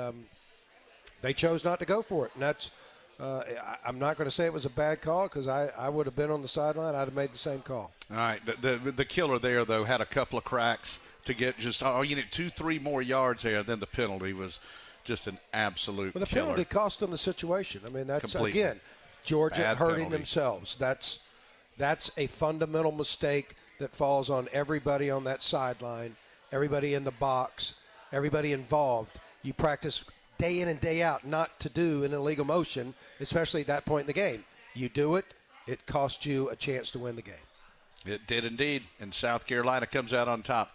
Speaker 3: they chose not to go for it. And that's I'm not going to say it was a bad call because I would have been on the sideline. I'd have made the same call.
Speaker 2: All right. The killer there, though, had a couple of cracks to get just 2-3 more yards there. Then the penalty was just an absolute
Speaker 3: killer. The penalty cost them the situation. I mean, that's,
Speaker 2: completely.
Speaker 3: Again, Georgia
Speaker 2: Bad
Speaker 3: hurting
Speaker 2: penalty.
Speaker 3: themselves. That's a fundamental mistake that falls on everybody on that sideline, everybody in the box, everybody involved. You practice day in and day out not to do an illegal motion, especially at that point in the game. You do it, it costs you a chance to win the game.
Speaker 2: It did indeed, and South Carolina comes out on top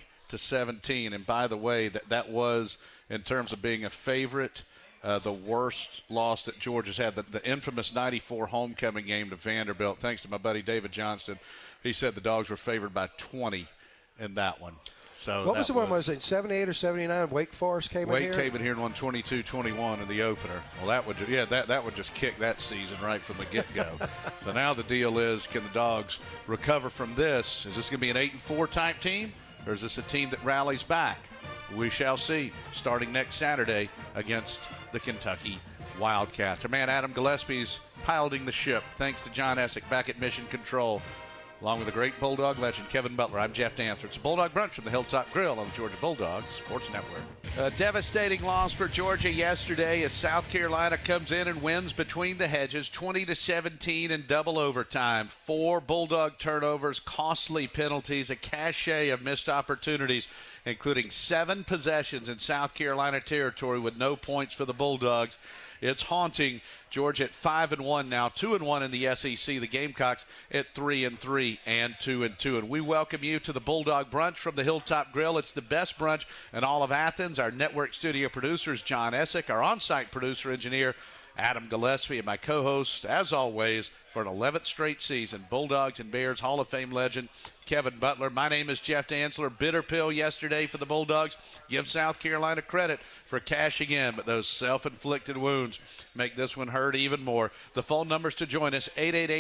Speaker 2: 20-17. And by the way, that was, in terms of being a favorite, the worst loss that Georgia's had, the infamous 94 homecoming game to Vanderbilt. Thanks to my buddy David Johnston. He said the Dogs were favored by 20 in that one. So
Speaker 3: what was the one? Was it 78 or 79? Wake Forest came in here?
Speaker 2: Wake came in here and won 22-21 in the opener. Well, that would just kick that season right from the get-go. So now the deal is, can the Dogs recover from this? Is this going to be an 8-4 type team, or is this a team that rallies back? We shall see, starting next Saturday against the Kentucky Wildcats. Our man Adam Gillespie's piloting the ship, thanks to John Essick back at Mission Control, along with the great Bulldog legend Kevin Butler. I'm Jeff Dancer. It's a Bulldog Brunch from the Hilltop Grill on the Georgia Bulldogs Sports Network. A devastating loss for Georgia yesterday as South Carolina comes in and wins between the hedges 20-17 in double overtime. 4 Bulldog turnovers, costly penalties, a cachet of missed opportunities, including 7 possessions in South Carolina territory with no points for the Bulldogs. It's haunting. Georgia at 5-1 now, 2-1 in the SEC. The Gamecocks at 3-3 and 2-2. And we welcome you to the Bulldog Brunch from the Hilltop Grill. It's the best brunch in all of Athens. Our network studio producer is John Essick. Our on-site producer engineer Adam Gillespie, and my co-host, as always, for an 11th straight season, Bulldogs and Bears Hall of Fame legend Kevin Butler. My name is Jeff Dantzler. Bitter pill yesterday for the Bulldogs. Give South Carolina credit for cashing in, but those self-inflicted wounds make this one hurt even more. The phone numbers to join us,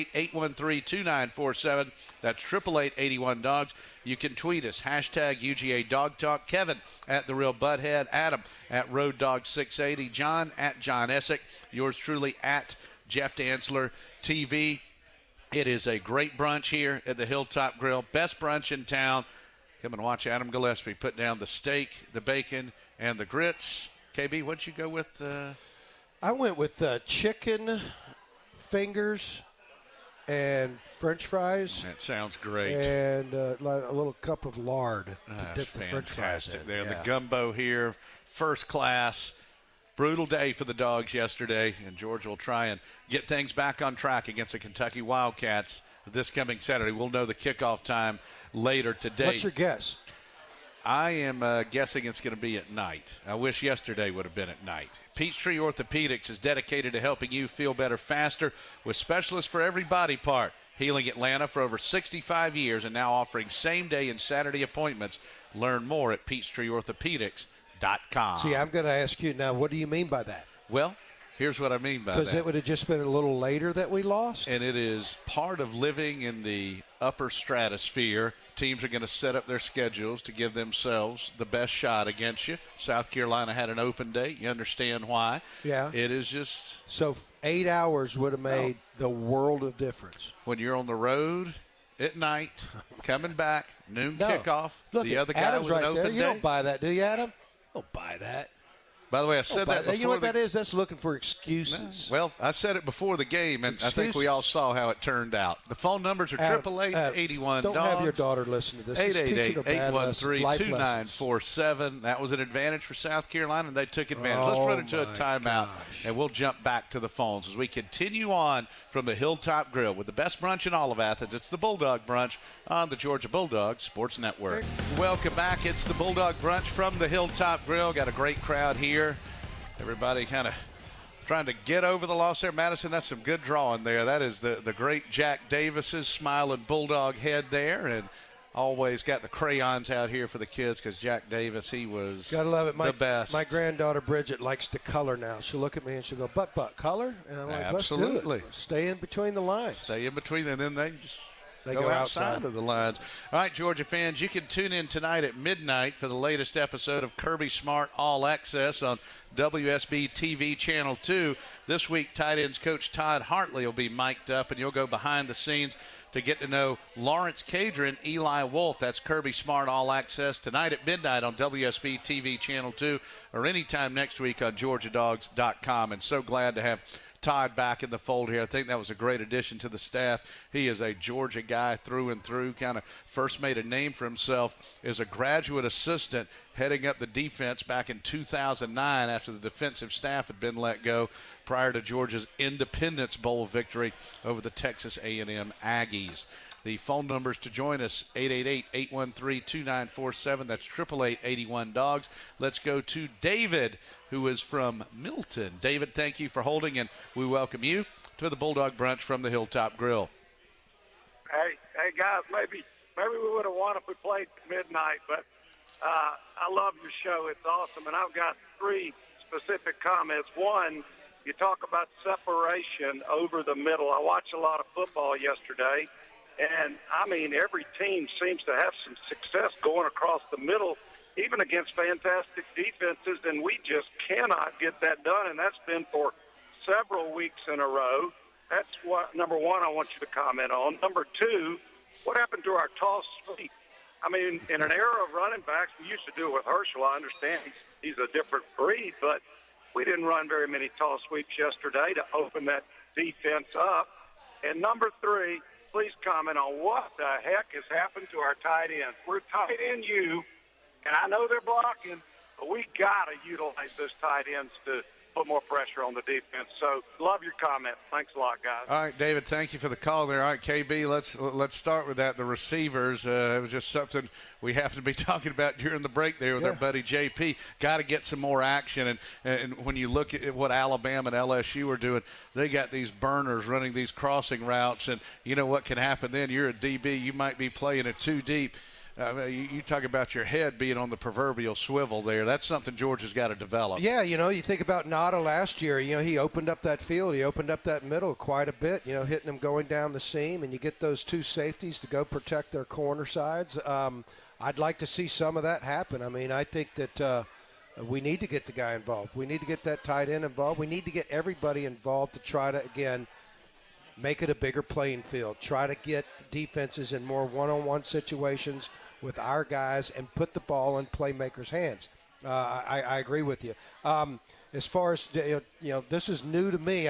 Speaker 2: 888-813-2947. That's 888-81-DOGS. You can tweet us, hashtag UGA Dog Talk. Kevin at The Real Butthead. Adam at Road Dog 680. John at John Essick. Yours truly at Jeff Dantzler TV. It is a great brunch here at the Hilltop Grill. Best brunch in town. Come and watch Adam Gillespie put down the steak, the bacon, and the grits. KB, what'd you go with?
Speaker 3: I went with chicken fingers and French fries.
Speaker 2: That sounds great.
Speaker 3: And a little cup of lard to dip the French fries in.
Speaker 2: There, the gumbo here, first class. Brutal day for the Dogs yesterday, and Georgia will try and get things back on track against the Kentucky Wildcats this coming Saturday. We'll know the kickoff time later today.
Speaker 3: What's your guess?
Speaker 2: I am guessing it's going to be at night. I wish yesterday would have been at night. Peachtree Orthopedics is dedicated to helping you feel better faster with specialists for every body part. Healing Atlanta for over 65 years and now offering same-day and Saturday appointments. Learn more at PeachtreeOrthopedics.com.
Speaker 3: See, I'm going to ask you now, what do you mean by that?
Speaker 2: Well, here's what I mean by that.
Speaker 3: Because it would have just been a little later that we lost?
Speaker 2: And it is part of living in the upper stratosphere. Teams are going to set up their schedules to give themselves the best shot against you. South Carolina had an open date. You understand why.
Speaker 3: Yeah.
Speaker 2: It is just.
Speaker 3: So 8 hours would have made the world of difference.
Speaker 2: When you're on the road at night, coming back, noon kickoff,
Speaker 3: Look,
Speaker 2: the other guy
Speaker 3: Adam's
Speaker 2: with an
Speaker 3: right
Speaker 2: open
Speaker 3: there.
Speaker 2: day.
Speaker 3: You don't buy that, do you, Adam? Don't buy that.
Speaker 2: By the way, I said that before.
Speaker 3: You know what that is? That's looking for excuses.
Speaker 2: Well, I said it before the game, and excuses. I think we all saw how it turned out. The phone numbers are 888-81-DOGS.
Speaker 3: Don't have your daughter listen to this.
Speaker 2: 888-813-2947. That was an advantage for South Carolina, and they took advantage. Let's run into a timeout, and we'll jump back to the phones as we continue on from the Hilltop Grill with the best brunch in all of Athens. It's the Bulldog Brunch on the Georgia Bulldogs Sports Network. Welcome back. It's the Bulldog Brunch from the Hilltop Grill. Got a great crowd here. Everybody kind of trying to get over the loss there. Madison, that's some good drawing there. That is the great Jack Davis's smiling Bulldog head there, and always got the crayons out here for the kids because Jack Davis, he was
Speaker 3: Gotta love it.
Speaker 2: The best.
Speaker 3: My granddaughter Bridget likes to color now. She'll look at me and she'll go, but, color? And I'm like,
Speaker 2: absolutely.
Speaker 3: Let's do it. Stay in between the lines.
Speaker 2: Stay in between, and then they go outside of the lines. All right, Georgia fans, you can tune in tonight at midnight for the latest episode of Kirby Smart All Access on WSB TV Channel 2. This week, tight ends coach Todd Hartley will be mic'd up, and you'll go behind the scenes to get to know Lawrence Cadron, Eli Wolf. That's Kirby Smart All Access tonight at midnight on WSB TV Channel 2 or anytime next week on GeorgiaDogs.com. And so glad to have Todd back in the fold here. I think that was a great addition to the staff. He is a Georgia guy through and through, kind of first made a name for himself as a graduate assistant heading up the defense back in 2009 after the defensive staff had been let go prior to Georgia's Independence Bowl victory over the Texas A&M Aggies. The phone numbers to join us, 888-813-2947. That's 888-81-DOGS. Let's go to David, who is from Milton. David, thank you for holding, and we welcome you to the Bulldog Brunch from the Hilltop Grill.
Speaker 11: Hey, guys, maybe we would have won if we played midnight, but I love your show. It's awesome, and I've got three specific comments. One, you talk about separation over the middle. I watched a lot of football yesterday, and, I mean, every team seems to have some success going across the middle, even against fantastic defenses, and we just cannot get that done, and that's been for several weeks in a row. That's what, number one, I want you to comment on. Number two, what happened to our toss sweep? I mean, in an era of running backs, we used to do it with Herschel. I understand he's a different breed, but we didn't run very many toss sweeps yesterday to open that defense up. And number three, please comment on what the heck has happened to our tight ends. We're tight end you, and I know they're blocking, but we got to utilize those tight ends to put more pressure on the defense. So love your comments. Thanks a lot, guys.
Speaker 2: All right, David, thank you for the call there. All right, KB, let's start with that. The receivers, it was just something we happened to be talking about during the break there with our buddy JP. Got to get some more action. And when you look at what Alabama and LSU are doing, they got these burners running these crossing routes. And you know what can happen then? You're a DB. You might be playing it too deep. You talk about your head being on the proverbial swivel there. That's something Georgia's got to develop.
Speaker 3: Yeah, you know, you think about Nada last year. You know, he opened up that field. He opened up that middle quite a bit, you know, hitting them going down the seam. And you get those two safeties to go protect their corner sides. I'd like to see some of that happen. I mean, I think that we need to get the guy involved. We need to get that tight end involved. We need to get everybody involved to try to, again, make it a bigger playing field. Try to get defenses in more one-on-one situations with our guys and put the ball in playmakers' hands. I agree with you. As far as, you know, this is new to me.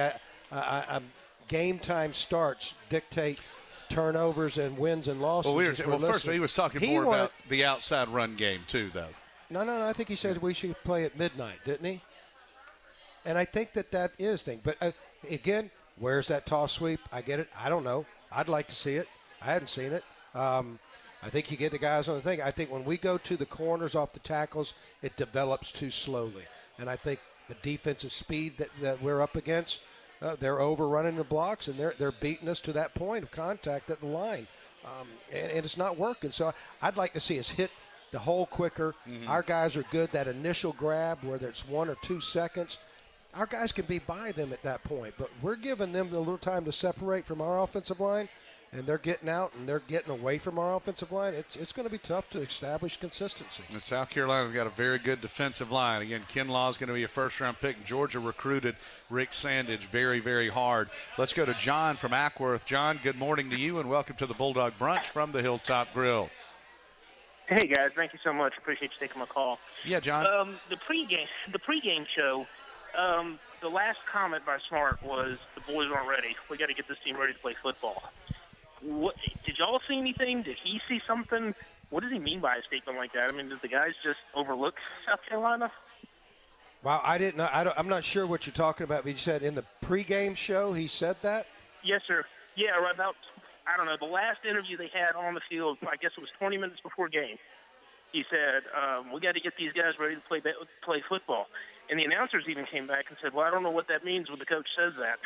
Speaker 3: Game time starts dictate turnovers and wins and losses.
Speaker 2: Well, first he was talking more about the outside run game too, though.
Speaker 3: No. I think he said we should play at midnight, didn't he? And I think that is thing. But, again, where's that toss sweep? I get it. I don't know. I'd like to see it. I hadn't seen it. I think you get the guys on the thing. I think when we go to the corners off the tackles, it develops too slowly. And I think the defensive speed that we're up against, they're overrunning the blocks, and they're beating us to that point of contact at the line. And it's not working. So I'd like to see us hit the hole quicker. Mm-hmm. Our guys are good. That initial grab, whether it's 1 or 2 seconds, our guys can be by them at that point. But we're giving them a little time to separate from our offensive line, and they're getting out and they're getting away from our offensive line. It's going to be tough to establish consistency.
Speaker 2: And South Carolina's got a very good defensive line. Again, Kinlaw is going to be a first-round pick. Georgia recruited Rick Sandage very, very hard. Let's go to John from Ackworth. John, good morning to you, and welcome to the Bulldog Brunch from the Hilltop Grill.
Speaker 12: Hey guys, thank you so much. Appreciate you taking my call.
Speaker 2: Yeah, John.
Speaker 12: The pregame show. The last comment by Smart was the boys aren't ready. We got to get this team ready to play football. What did y'all see anything? Did he see something? What does he mean by a statement like that? I mean, did the guys just overlook South Carolina?
Speaker 3: Wow, I didn't know. I'm not sure what you're talking about. But you said in the pregame show he said that?
Speaker 12: Yes, sir. Yeah, right about, I don't know, the last interview they had on the field, I guess it was 20 minutes before game. He said, we got to get these guys ready to play football. And the announcers even came back and said, well, I don't know what that means when the coach says that.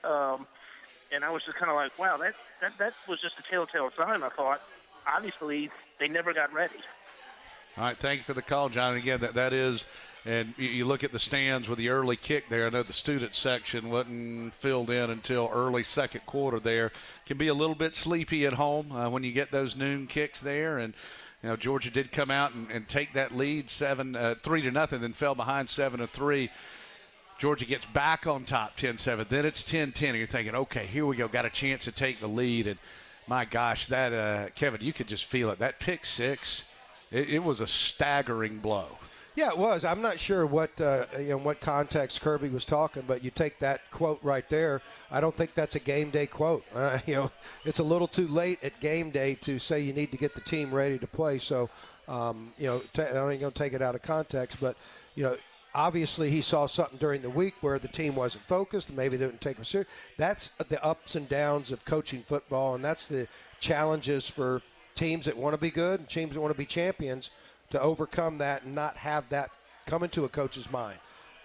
Speaker 12: And I was just kind of like, wow, that was just a telltale sign, I thought. Obviously, they never got ready.
Speaker 2: All right, thank you for the call, John. And again, that is, and you look at the stands with the early kick there. I know the student section wasn't filled in until early second quarter there. Can be a little bit sleepy at home when you get those noon kicks there. And, you know, Georgia did come out and take that lead 3-0, then fell behind 7-3. Georgia gets back on top 10-7. Then it's 10-10, and you're thinking, okay, here we go, got a chance to take the lead. And, my gosh, that Kevin, you could just feel it. That pick six, it was a staggering blow.
Speaker 3: Yeah, it was. I'm not sure what what context Kirby was talking, but you take that quote right there. I don't think that's a game day quote. It's a little too late at game day to say you need to get the team ready to play. So, I ain't going to take it out of context, but obviously he saw something during the week where the team wasn't focused and maybe didn't take them serious. That's the ups and downs of coaching football, and that's the challenges for teams that want to be good and teams that want to be champions, to overcome that and not have that come into a coach's mind.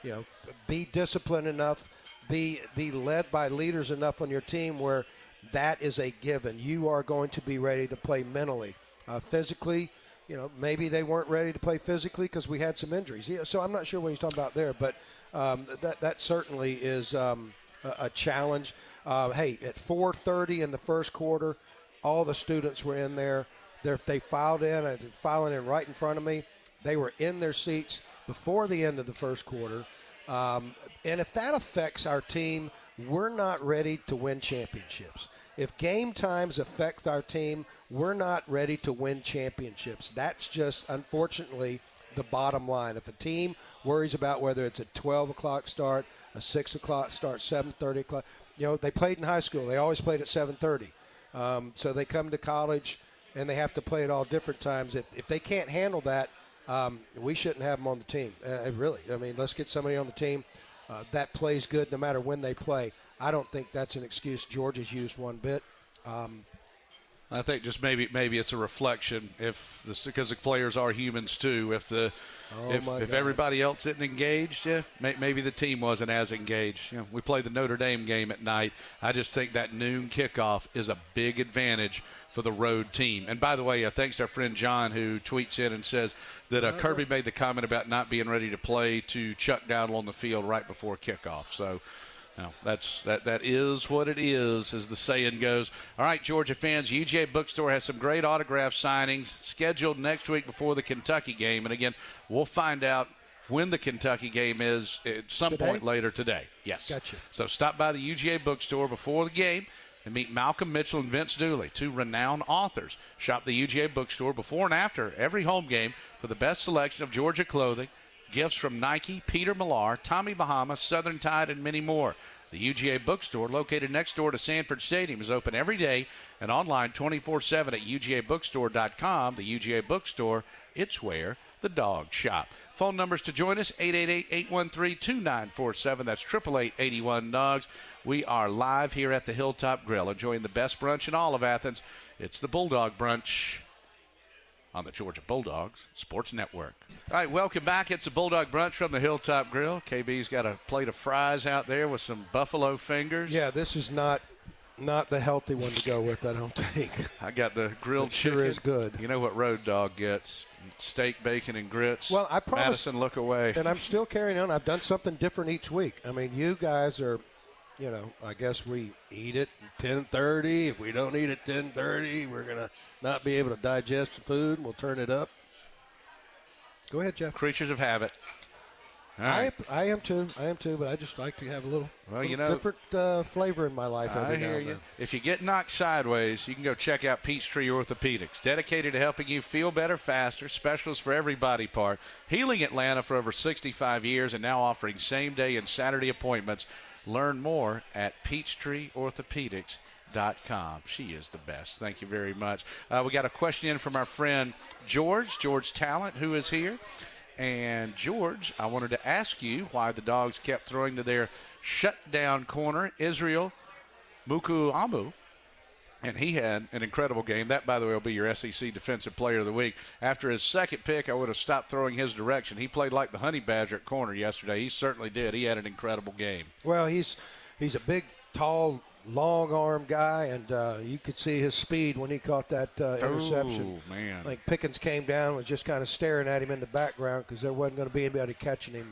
Speaker 3: Be disciplined enough, be led by leaders enough on your team where that is a given. You are going to be ready to play mentally. Physically, maybe they weren't ready to play physically because we had some injuries. Yeah, so I'm not sure what he's talking about there, but that certainly is a challenge. Hey, at 4:30 in the first quarter, all the students were in there. They filed in, filing in right in front of me. They were in their seats before the end of the first quarter. And if that affects our team, we're not ready to win championships. If game times affect our team, we're not ready to win championships. That's just, unfortunately, the bottom line. If a team worries about whether it's a 12 o'clock start, a 6 o'clock start, 7:30 o'clock, they played in high school. They always played at 7:30. So they come to college and they have to play at all different times. If they can't handle that, we shouldn't have them on the team. Really. I mean, let's get somebody on the team that plays good no matter when they play. I don't think that's an excuse Georgia's used one bit.
Speaker 2: I think just maybe it's a reflection because the players are humans too. If everybody else isn't engaged, maybe the team wasn't as engaged. We played the Notre Dame game at night. I just think that noon kickoff is a big advantage for the road team. And by the way, thanks to our friend John who tweets in and says that Kirby made the comment about not being ready to play to Chuck Dowdle on the field right before kickoff. So. No, that is what it is, as the saying goes. All right, Georgia fans, UGA Bookstore has some great autograph signings scheduled next week before the Kentucky game. And, again, we'll find out when the Kentucky game is at some point later today. Yes.
Speaker 3: Gotcha.
Speaker 2: So stop by the UGA Bookstore before the game and meet Malcolm Mitchell and Vince Dooley, two renowned authors. Shop the UGA Bookstore before and after every home game for the best selection of Georgia clothing, gifts from Nike, Peter Millar, Tommy Bahama, Southern Tide, and many more. The UGA Bookstore, located next door to Sanford Stadium, is open every day and online 24/7 at UGABookstore.com. The UGA Bookstore, it's where the dogs shop. Phone numbers to join us, 888-813-2947. That's 888-81-DOGS. We are live here at the Hilltop Grill, enjoying the best brunch in all of Athens. It's the Bulldog Brunch on the Georgia Bulldogs Sports Network. All right, welcome back. It's a Bulldog Brunch from the Hilltop Grill. KB's got a plate of fries out there with some buffalo fingers.
Speaker 3: Yeah, this is not the healthy one to go with, I don't think.
Speaker 2: I got the grilled chicken.
Speaker 3: Sure is good.
Speaker 2: You know what Road Dog gets? Steak, bacon, and grits.
Speaker 3: Well, I promise.
Speaker 2: Madison, look away.
Speaker 3: And I'm still carrying on. I've done something different each week. I mean, you guys are, I guess we eat at 10:30. If we don't eat at 10:30, we're going to not be able to digest the food, and we'll turn it up. Go ahead, Jeff.
Speaker 2: Creatures of habit. Right.
Speaker 3: I am too, but I just like to have a little different flavor in my life every now and then.
Speaker 2: If you get knocked sideways, you can go check out Peachtree Orthopedics. Dedicated to helping you feel better faster, specialists for every body part. Healing Atlanta for over 65 years and now offering same-day and Saturday appointments. Learn more at PeachtreeOrthopedics.com. She is the best. Thank you very much. We got a question in from our friend George Talent, who is here. And, George, I wanted to ask you why the Dogs kept throwing to their shutdown corner, Israel Mukuamu. And he had an incredible game. That, by the way, will be your SEC Defensive Player of the Week. After his second pick, I would have stopped throwing his direction. He played like the honey badger at corner yesterday. He certainly did. He had an incredible game.
Speaker 3: Well, he's a big, tall, long-arm guy, and you could see his speed when he caught that interception.
Speaker 2: Oh, man.
Speaker 3: Like Pickens came down, was just kind of staring at him in the background because there wasn't going to be anybody catching him.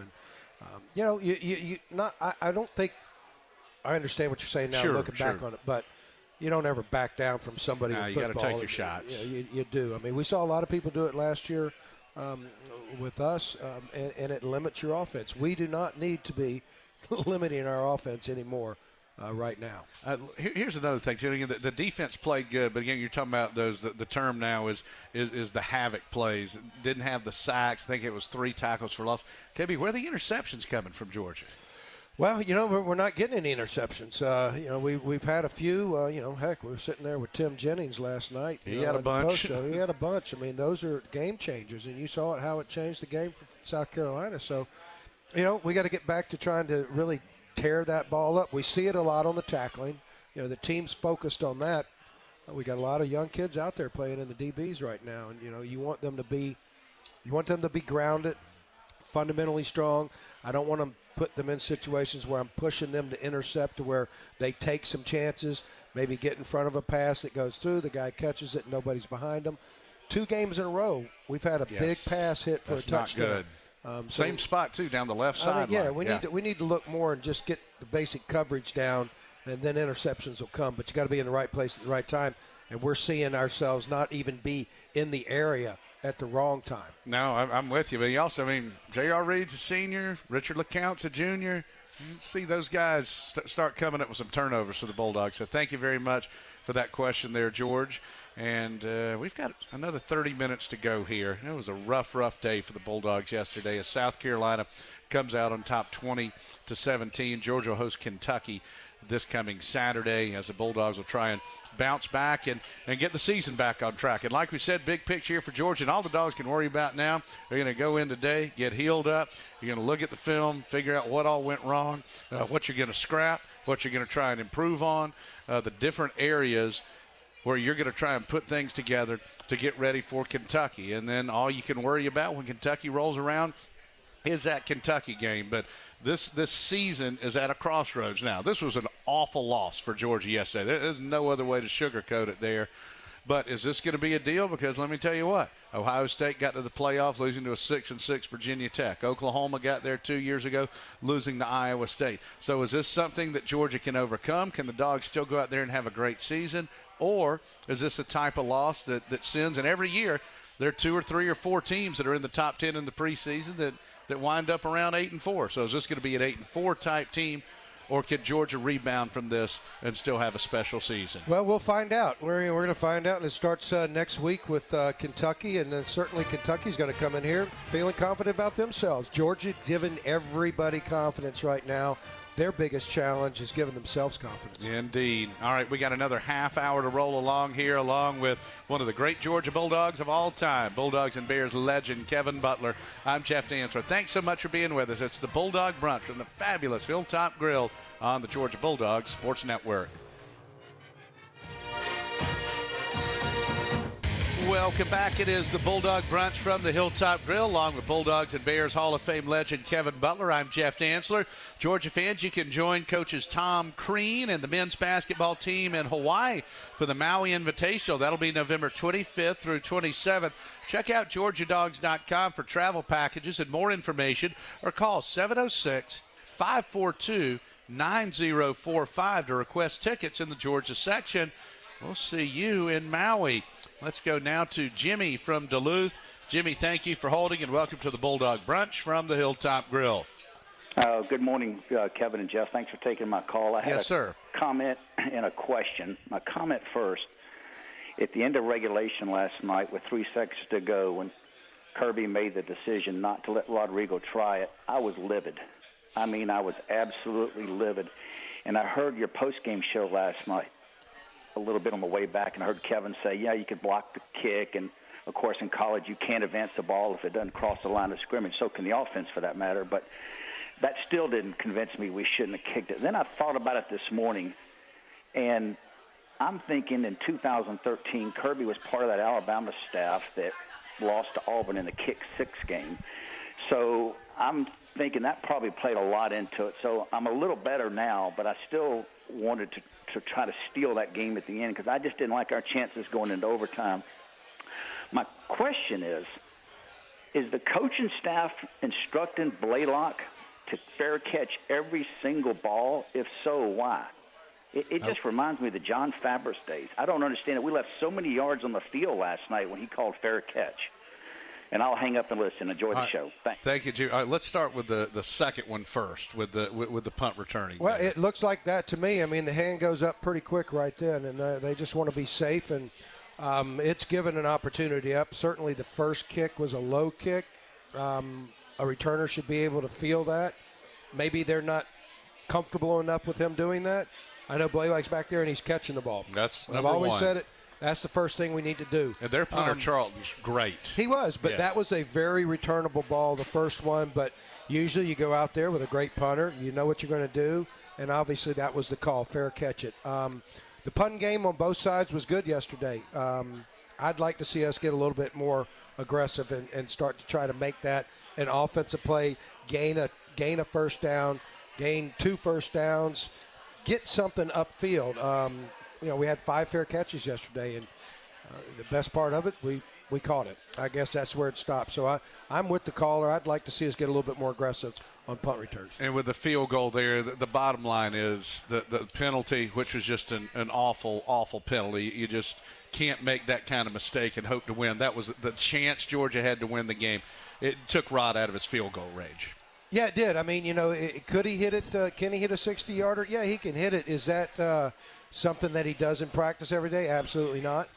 Speaker 3: And, I don't think – I understand what you're saying now looking back on it, but – you don't ever back down from somebody in football.
Speaker 2: You got to take your shots.
Speaker 3: You do. I mean, we saw a lot of people do it last year with us, and it limits your offense. We do not need to be limiting our offense anymore right now.
Speaker 2: Here's another thing, too. The defense played good, but, again, you're talking about those. The term now is the havoc plays. Didn't have the sacks. I think it was 3 tackles for loss. KB, where are the interceptions coming from Georgia?
Speaker 3: Well, we're not getting any interceptions. We've had a few. Heck, we were sitting there with Tim Jennings last night.
Speaker 2: He had a bunch.
Speaker 3: He had a bunch. I mean, those are game changers, and you saw how it changed the game for South Carolina. So, we got to get back to trying to really tear that ball up. We see it a lot on the tackling. The team's focused on that. We got a lot of young kids out there playing in the DBs right now, and you want them to be grounded, fundamentally strong. I don't want to put them in situations where I'm pushing them to intercept, to where they take some chances, maybe get in front of a pass that goes through, the guy catches it, and nobody's behind them. 2 games in a row, we've had a big pass hit for a touchdown.
Speaker 2: Not good. Same spot, too, down the left side.
Speaker 3: We need to look more and just get the basic coverage down, and then interceptions will come. But you got to be in the right place at the right time, and we're seeing ourselves not even be in the area at the wrong time.
Speaker 2: No, I'm with you. But he also, J.R. Reed's a senior, Richard LeCounte's a junior. You see those guys start coming up with some turnovers for the Bulldogs. So thank you very much for that question there, George. And we've got another 30 minutes to go here. It was a rough day for the Bulldogs yesterday as South Carolina comes out on top 20-17. Georgia will host Kentucky this coming Saturday as the Bulldogs will try and bounce back and get the season back on track. And like we said, big picture here for Georgia, and all the Dogs can worry about now, they're going to go in today, get healed up. You're going to look at the film, figure out what all went wrong, what you're going to scrap, what you're going to try and improve on, the different areas where you're going to try and put things together to get ready for Kentucky. And then all you can worry about when Kentucky rolls around is that Kentucky game. But this season is at a crossroads now. This was an awful loss for Georgia yesterday. There's no other way to sugarcoat it there. But is this going to be a deal? Because let me tell you what, Ohio State got to the playoff losing to a 6-6 Virginia Tech. Oklahoma got there 2 years ago losing to Iowa State. So is this something that Georgia can overcome? Can the Dogs still go out there and have a great season? Or is this a type of loss that sends? And every year there are 2 or 3 or 4 teams that are in the top 10 in the preseason that wind up around 8-4. So is this going to be an 8-4 type team, or could Georgia rebound from this and still have a special season?
Speaker 3: Well, we'll find out. We're going to find out, and it starts next week with Kentucky, and then certainly Kentucky's going to come in here feeling confident about themselves. Georgia giving everybody confidence right now. Their biggest challenge is giving themselves confidence.
Speaker 2: Indeed. All right, we got another half hour to roll along here, along with one of the great Georgia Bulldogs of all time, Bulldogs and Bears legend Kevin Butler. I'm Jeff Dantzler. Thanks so much for being with us. It's the Bulldog Brunch from the fabulous Hilltop Grill on the Georgia Bulldogs Sports Network. Welcome back. It is the Bulldog Brunch from the Hilltop Grill, along with Bulldogs and Bears Hall of Fame legend Kevin Butler. I'm Jeff Dantzler. Georgia fans, you can join coaches Tom Crean and the men's basketball team in Hawaii for the Maui Invitational. That'll be November 25th through 27th. Check out GeorgiaDogs.com for travel packages and more information, or call 706-542-9045 to request tickets in the Georgia section. We'll see you in Maui. Let's go now to Jimmy from Duluth. Jimmy, thank you for holding, and welcome to the Bulldog Brunch from the Hilltop Grill.
Speaker 13: Good morning, Kevin and Jeff. Thanks for taking my call. I had a comment and a question. My comment first. At the end of regulation last night with 3 seconds to go, when Kirby made the decision not to let Rodrigo try it, I was livid. I mean, I was absolutely livid. And I heard your post-game show last night a little bit on the way back, and I heard Kevin say, yeah, you could block the kick, and, of course, in college you can't advance the ball if it doesn't cross the line of scrimmage. So can the offense, for that matter. But that still didn't convince me we shouldn't have kicked it. Then I thought about it this morning, and I'm thinking in 2013, Kirby was part of that Alabama staff that lost to Auburn in the kick six game. So I'm thinking that probably played a lot into it. So I'm a little better now, but I still wanted to try to steal that game at the end because I just didn't like our chances going into overtime. My question is the coaching staff instructing Blaylock to fair catch every single ball? If so, why? It just reminds me of the John Fabris days. I don't understand it. We left so many yards on the field last night when he called fair catch. And I'll hang up and listen. Enjoy the show. Thanks.
Speaker 2: Thank you, Jim. All right, let's start with the second one first, with the punt returning.
Speaker 3: Well, it looks like that to me. I mean, the hand goes up pretty quick right then, and they just want to be safe. And it's given an opportunity up. Certainly the first kick was a low kick. A returner should be able to feel that. Maybe they're not comfortable enough with him doing that. I know Blaylock's back there, and he's catching the ball.
Speaker 2: That's
Speaker 3: I've always said it. That's the first thing we need to do.
Speaker 2: And their punter, Charlton's great.
Speaker 3: He was, but that was a very returnable ball, the first one. But usually you go out there with a great punter. You know what you're going to do, and obviously that was the call, fair catch it. The punt game on both sides was good yesterday. I'd like to see us get a little bit more aggressive and start to try to make that an offensive play, gain a first down, gain 2 first downs, get something upfield. We had 5 fair catches yesterday, and the best part of it, we caught it. I guess that's where it stopped. So I'm with the caller. I'd like to see us get a little bit more aggressive on punt returns.
Speaker 2: And with the field goal there, the bottom line is the penalty, which was just an awful, awful penalty. You just can't make that kind of mistake and hope to win. That was the chance Georgia had to win the game. It took Rod out of his field goal range.
Speaker 3: Yeah, it did. I mean, could he hit it? Can he hit a 60-yarder? Yeah, he can hit it. Is that something that he does in practice every day? Absolutely not.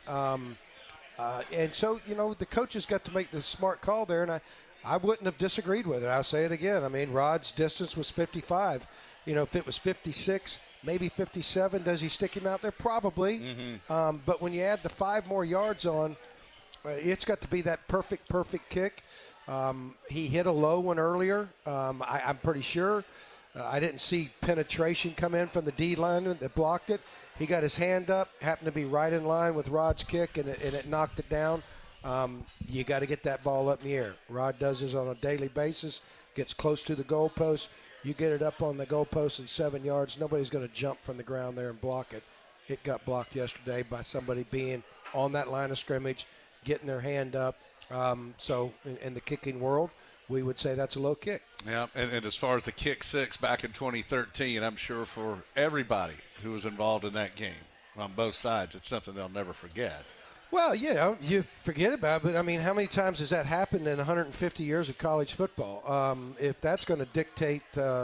Speaker 3: And so, the coaches got to make the smart call there, and I wouldn't have disagreed with it. I'll say it again. I mean, Rod's distance was 55. If it was 56, maybe 57, does he stick him out there? Probably. Mm-hmm. But when you add the 5 more yards on, it's got to be that perfect kick. He hit a low one earlier, I'm pretty sure. I didn't see penetration come in from the D lineman that blocked it. He got his hand up, happened to be right in line with Rod's kick, and it knocked it down. You got to get that ball up in the air. Rod does this on a daily basis, gets close to the goalpost. You get it up on the goalpost in 7 yards. Nobody's going to jump from the ground there and block it. It got blocked yesterday by somebody being on that line of scrimmage, getting their hand up. So in the kicking world, we would say that's a low kick.
Speaker 2: Yeah, and as far as the kick six back in 2013, I'm sure for everybody who was involved in that game on both sides, it's something they'll never forget.
Speaker 3: Well, you forget about it, but, I mean, how many times has that happened in 150 years of college football? If that's going to dictate,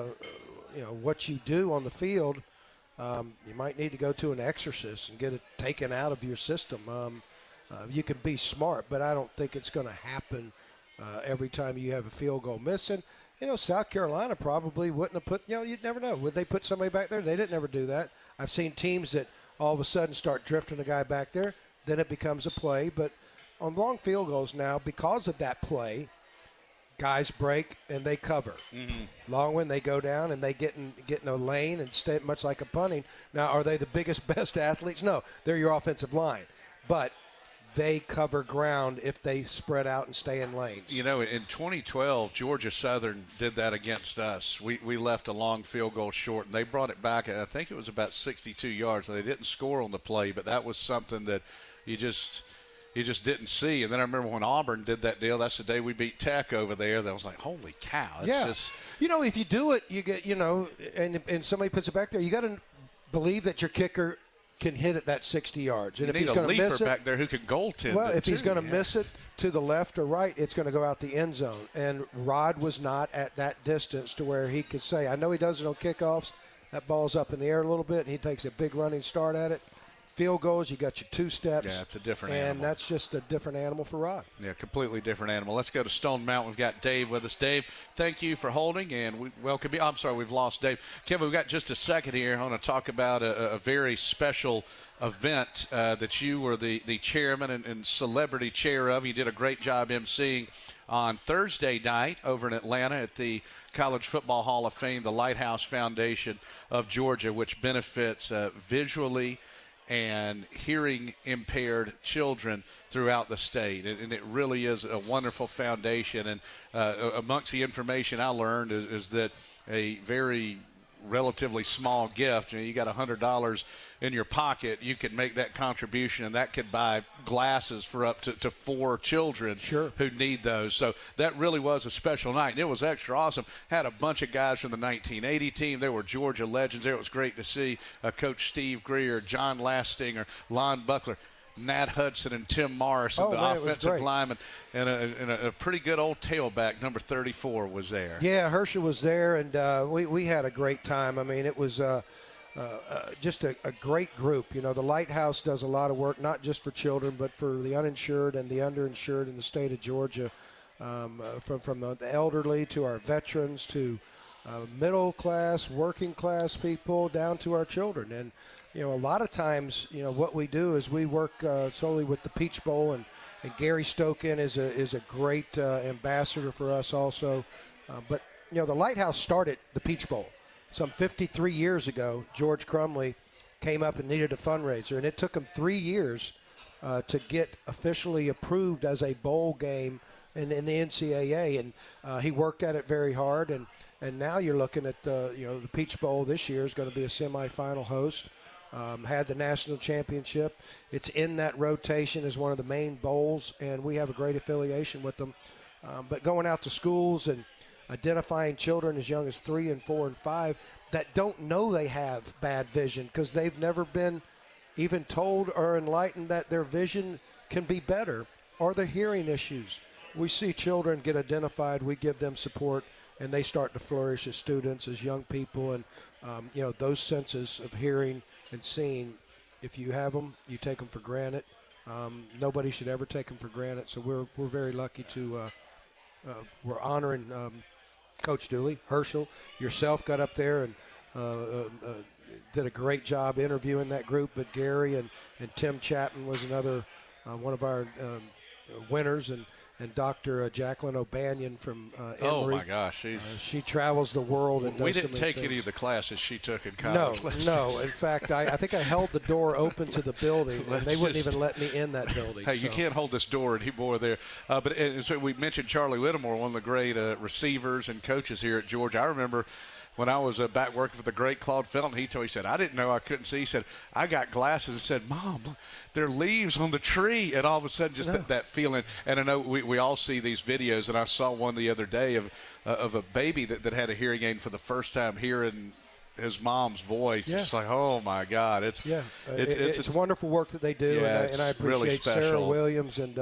Speaker 3: what you do on the field, you might need to go to an exorcist and get it taken out of your system. You can be smart, but I don't think it's going to happen every time you have a field goal miss. And, South Carolina probably wouldn't have put, you'd never know. Would they put somebody back there? They didn't ever do that. I've seen teams that all of a sudden start drifting a guy back there. Then it becomes a play. But on long field goals now, because of that play, guys break and they cover. Mm-hmm. Long one, they go down and they get in a lane and stay much like a punting. Now, are they the biggest, best athletes? No, they're your offensive line. But they cover ground if they spread out and stay in lanes.
Speaker 2: In 2012, Georgia Southern did that against us. We left a long field goal short, and they brought it back. I think it was about 62 yards. They didn't score on the play, but that was something that you just didn't see. And then I remember when Auburn did that deal, that's the day we beat Tech over there. That was like, holy cow. It's
Speaker 3: if you do it, you get, and somebody puts it back there, you got to believe that your kicker can hit it that 60 yards. And
Speaker 2: you
Speaker 3: if he's
Speaker 2: going
Speaker 3: to miss it
Speaker 2: back there who can goaltend.
Speaker 3: Well, if he's going to miss it to the left or right, it's going to go out the end zone. And Rod was not at that distance to where he could say, I know he does it on kickoffs. That ball's up in the air a little bit, and he takes a big running start at it. Field goals, you got your 2 steps.
Speaker 2: Yeah, it's a different animal.
Speaker 3: And that's just a different animal for Rod.
Speaker 2: Yeah, completely different animal. Let's go to Stone Mountain. We've got Dave with us. Dave, thank you for holding, and we welcome you. I'm sorry, we've lost Dave. Kevin, we've got just a second here. I want to talk about a very special event that you were the chairman and celebrity chair of. You did a great job emceeing on Thursday night over in Atlanta at the College Football Hall of Fame, the Lighthouse Foundation of Georgia, which benefits visually and hearing impaired children throughout the state. And it really is a wonderful foundation. And amongst the information I learned is that a very relatively small gift, you got $100 in your pocket, you could make that contribution, and that could buy glasses for up to 4 children who need those. So that really was a special night, and it was extra awesome. Had a bunch of guys from the 1980 team. There were Georgia legends there. It was great to see Coach Steve Greer, John Lastinger, Lon Buckler, Nat Hudson, and Tim Morris, the offensive lineman, and a pretty good old tailback, number 34, was there.
Speaker 3: Yeah, Herschel was there, and we had a great time. I mean, it was just a great group. You know, the Lighthouse does a lot of work, not just for children, but for the uninsured and the underinsured in the state of Georgia, from the elderly to our veterans to middle class, working class people, down to our children. And you know, a lot of times, you know, what we do is we work solely with the Peach Bowl, and Gary Stokin is a great ambassador for us also. But, you know, the Lighthouse started the Peach Bowl. Some 53 years ago, George Crumley came up and needed a fundraiser, and it took him 3 years to get officially approved as a bowl game in the NCAA, and he worked at it very hard. And now you're looking at the Peach Bowl this year is going to be a semifinal host. Had the national championship. It's in that rotation as one of the main bowls, and we have a great affiliation with them. But going out to schools and identifying children as young as 3 and 4 and 5 that don't know they have bad vision because they've never been even told or enlightened that their vision can be better, or their hearing issues. We see children get identified, we give them support, and they start to flourish as students, as young people, and you know, those senses of hearing and seeing, if you have them, you take them for granted. Nobody should ever take them for granted. So we're very lucky to we're honoring Coach Dooley, Herschel, yourself got up there and did a great job interviewing that group. But Gary and Tim Chapman was another one of our winners, and Dr. Jacqueline O'Banion from Emory.
Speaker 2: Oh, my gosh.
Speaker 3: She travels the world. And
Speaker 2: we didn't take any of the classes she took in college.
Speaker 3: No. In fact, I think I held the door open to the building, and they wouldn't even let me in that building.
Speaker 2: Hey, you can't hold this door anymore there. But so we mentioned Charlie Whittemore, one of the great receivers and coaches here at Georgia. I remember when I was back working for the great Claude Felton, he said, I didn't know I couldn't see. He said, I got glasses, and said, Mom, look, there are leaves on the tree. And all of a sudden, just that feeling. And I know we all see these videos, and I saw one the other day of a baby that had a hearing aid for the first time hearing his mom's voice. Yeah. It's like, oh, my God. It's
Speaker 3: wonderful work that they do,
Speaker 2: yeah,
Speaker 3: and I appreciate
Speaker 2: really
Speaker 3: Sarah Williams and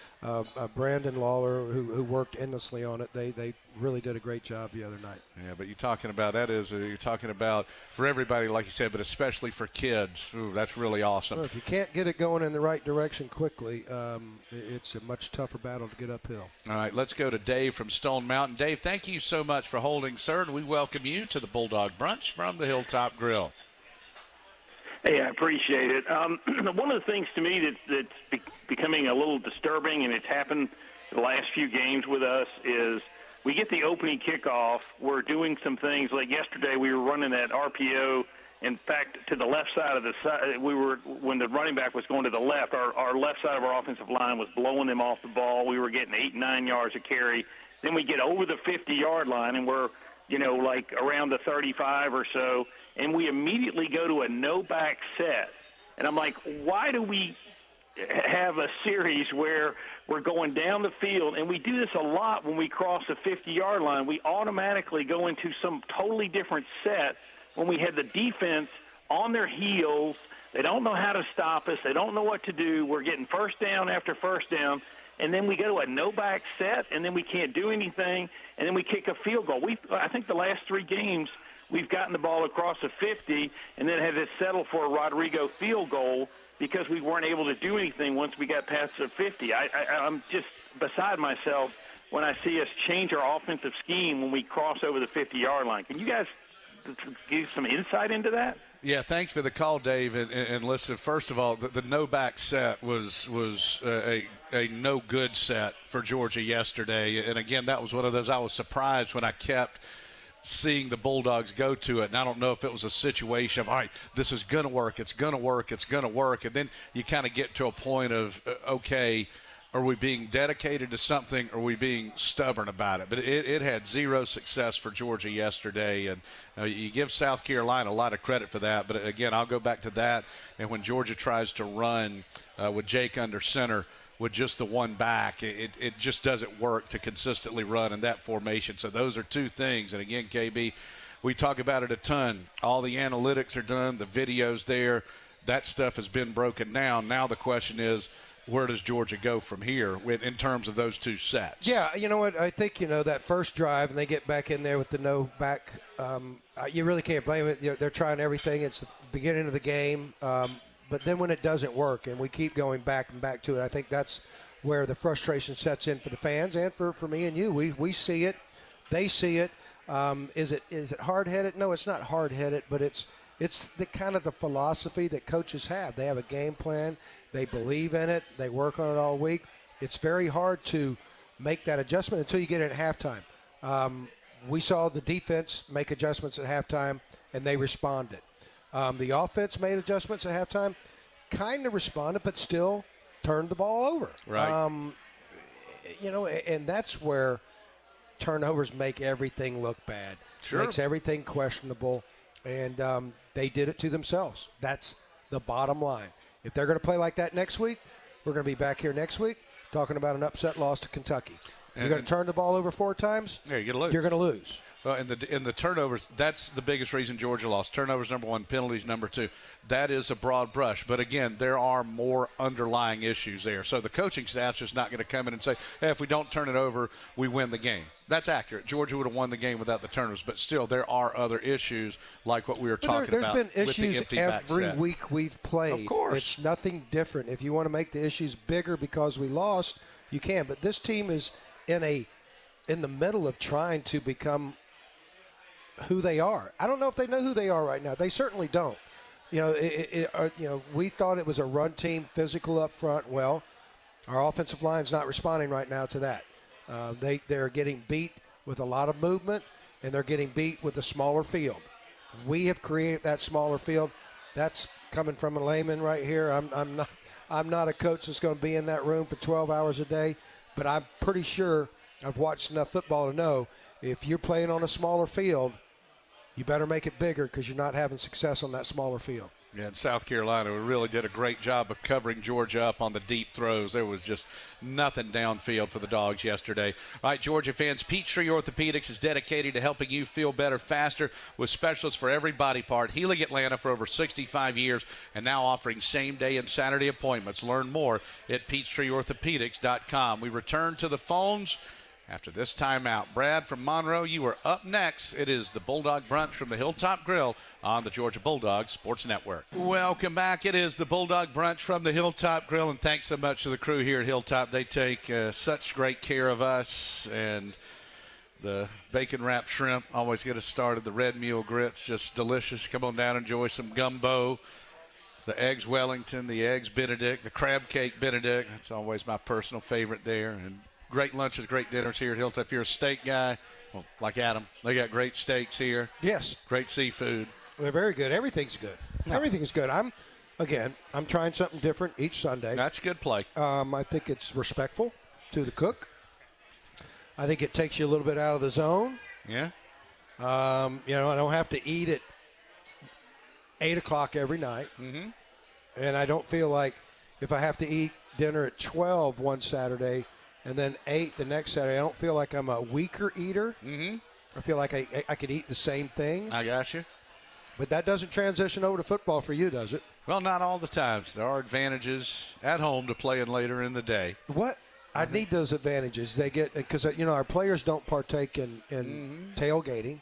Speaker 3: Brandon Lawler, who worked endlessly on it. They really did a great job the other night.
Speaker 2: Yeah, but you're talking about for everybody, like you said, but especially for kids. Ooh, that's really awesome.
Speaker 3: Well, if you can't get it going in the right direction quickly, it's a much tougher battle to get uphill.
Speaker 2: All right, let's go to Dave from Stone Mountain. Dave, thank you so much for holding, sir, and we welcome you to the Bulldog Brunch from the Hilltop Grill.
Speaker 14: Hey, I appreciate it. One of the things to me that's becoming a little disturbing, and it's happened the last few games with us, is we get the opening kickoff. We're doing some things like yesterday we were running that RPO. In fact, to the left side of the side, when the running back was going to the left, our left side of our offensive line was blowing them off the ball. We were getting 8 and 9 yards a carry. Then we get over the 50-yard line, and we're, like around the 35 or so, and we immediately go to a no-back set. And I'm like, why do we have a series where we're going down the field, and we do this a lot when we cross the 50-yard line. We automatically go into some totally different set when we had the defense on their heels. They don't know how to stop us. They don't know what to do. We're getting first down after first down, and then we go to a no-back set, and then we can't do anything, and then we kick a field goal. I think the last 3 games we've gotten the ball across the 50 and then had to settle for a Rodrigo field goal because we weren't able to do anything once we got past the 50. I'm just beside myself when I see us change our offensive scheme when we cross over the 50-yard line. Can you guys give some insight into that?
Speaker 2: Yeah, thanks for the call, Dave. And listen, first of all, the no-back set was a no-good set for Georgia yesterday. And, again, that was one of those I was surprised when I kept seeing the Bulldogs go to it. And I don't know if it was a situation of, all right, this is going to work, it's going to work, it's going to work. And then you kind of get to a point of, okay, are we being dedicated to something? Or are we being stubborn about it? But it had 0 success for Georgia yesterday. And you give South Carolina a lot of credit for that. But, again, I'll go back to that. And when Georgia tries to run with Jake under center with just the one back, it just doesn't work to consistently run in that formation. So those are 2 things. And, again, KB, we talk about it a ton. All the analytics are done. The video's there. That stuff has been broken down. Now the question is, where does Georgia go from here in terms of those 2 sets?
Speaker 3: Yeah, you know what? I think, that first drive, and they get back in there with the no back, you really can't blame it. They're trying everything. It's the beginning of the game. But then when it doesn't work and we keep going back and back to it, I think that's where the frustration sets in for the fans and for me and you. We see it. They see it. Is it hard-headed? No, it's not hard-headed, but it's the kind of the philosophy that coaches have. They have a game plan. They believe in it. They work on it all week. It's very hard to make that adjustment until you get in at halftime. We saw the defense make adjustments at halftime, and they responded. The offense made adjustments at halftime, kind of responded, but still turned the ball over.
Speaker 2: Right.
Speaker 3: And that's where turnovers make everything look bad.
Speaker 2: Sure.
Speaker 3: Makes everything questionable, and they did it to themselves. That's the bottom line. If they're going to play like that next week, we're going to be back here next week talking about an upset loss to Kentucky. You're going to turn the ball over 4 times,
Speaker 2: yeah, you're going
Speaker 3: to lose.
Speaker 2: Well, in the turnovers, that's the biggest reason Georgia lost. Turnovers, number 1, penalties, number 2. That is a broad brush. But, again, there are more underlying issues there. So the coaching staff's just not going to come in and say, hey, if we don't turn it over, we win the game. That's accurate. Georgia would have won the game without the turnovers. But still, there are other issues like what we were talking about.
Speaker 3: There's been issues
Speaker 2: with the empty
Speaker 3: every
Speaker 2: back set.
Speaker 3: week we've played.
Speaker 2: Of course.
Speaker 3: It's nothing different. If you want to make the issues bigger because we lost, you can. But this team is in the middle of trying to become – who they are. I don't know if they know who they are right now. They certainly don't. We thought it was a run team, physical up front. Well, our offensive line's not responding right now to that. They're getting beat with a lot of movement, and they're getting beat with a smaller field. We have created that smaller field. That's coming from a layman right here. I'm not a coach that's going to be in that room for 12 hours a day, but I'm pretty sure I've watched enough football to know if you're playing on a smaller field, you better make it bigger because you're not having success on that smaller field.
Speaker 2: Yeah, and South Carolina really did a great job of covering Georgia up on the deep throws. There was just nothing downfield for the Dogs yesterday. All right, Georgia fans, Peachtree Orthopedics is dedicated to helping you feel better faster with specialists for every body part. Healing Atlanta for over 65 years and now offering same-day and Saturday appointments. Learn more at PeachtreeOrthopedics.com. We return to the phones after this timeout. Brad from Monroe, you are up next. It is the Bulldog Brunch from the Hilltop Grill on the Georgia Bulldogs Sports Network. Welcome back. It is the Bulldog Brunch from the Hilltop Grill, and thanks so much to the crew here at Hilltop. They take such great care of us, and the bacon-wrapped shrimp always get us started. The red mule grits, just delicious. Come on down, enjoy some gumbo. The eggs Wellington, the eggs Benedict, the crab cake Benedict. That's always my personal favorite there, and great lunches, great dinners here at Hilltop. If you're a steak guy, well, like Adam, they got great steaks here.
Speaker 3: Yes.
Speaker 2: Great seafood.
Speaker 3: They're very good. Everything's good. Yeah. Everything is good. I'm trying something different each Sunday.
Speaker 2: That's a good play.
Speaker 3: I think it's respectful to the cook. I think it takes you a little bit out of the zone.
Speaker 2: Yeah.
Speaker 3: I don't have to eat at 8 o'clock every night.
Speaker 2: Mm-hmm.
Speaker 3: And I don't feel like if I have to eat dinner at 12 one Saturday and then 8 the next Saturday, I don't feel like I'm a weaker eater.
Speaker 2: Mm-hmm.
Speaker 3: I feel like I could eat the same thing.
Speaker 2: I got you.
Speaker 3: But that doesn't transition over to football for you, does it?
Speaker 2: Well, not all the times. There are advantages at home to playing later in the day.
Speaker 3: What? I need those advantages. They get because our players don't partake in tailgating.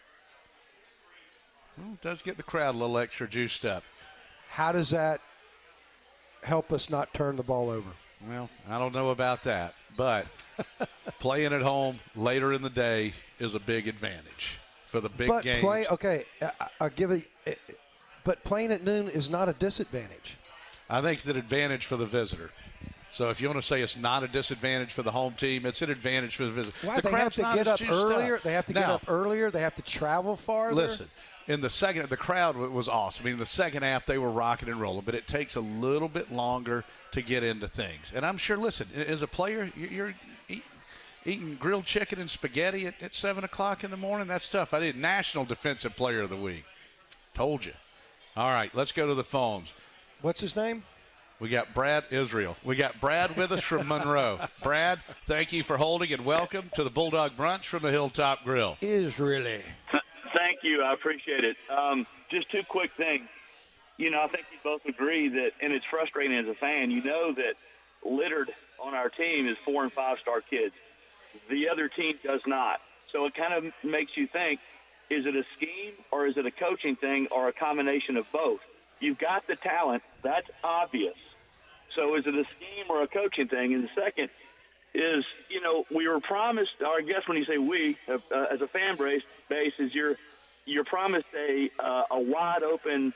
Speaker 2: Well, it does get the crowd a little extra juiced up.
Speaker 3: How does that help us not turn the ball over?
Speaker 2: Well, I don't know about that, but playing at home later in the day is a big advantage for the big games.
Speaker 3: I'll give it. But playing at noon is not a disadvantage.
Speaker 2: I think it's an advantage for the visitor. So if you want to say it's not a disadvantage for the home team, it's an advantage for the visitor.
Speaker 3: Why? They have to get up earlier. They have to get up earlier. They have to travel farther.
Speaker 2: Listen, in the second, the crowd was awesome. I mean, the second half they were rocking and rolling, but it takes a little bit longer to get into things. And I'm sure, listen, as a player, you're eating grilled chicken and spaghetti at 7 o'clock in the morning. That's tough. I did National Defensive Player of the Week. Told you. All right, let's go to the phones.
Speaker 3: What's his name?
Speaker 2: We got Brad Israel. We got Brad with us from Monroe. Brad, thank you for holding and welcome to the Bulldog Brunch from the Hilltop Grill.
Speaker 3: Israeli.
Speaker 15: Thank you. I appreciate it. Just two quick things. I think you both agree that, and it's frustrating as a fan, that littered on our team is 4- and 5-star kids. The other team does not. So it kind of makes you think, is it a scheme or is it a coaching thing or a combination of both? You've got the talent. That's obvious. So is it a scheme or a coaching thing? And the second is, we were promised, or I guess when you say we, as a fan base, is you're promised a wide open,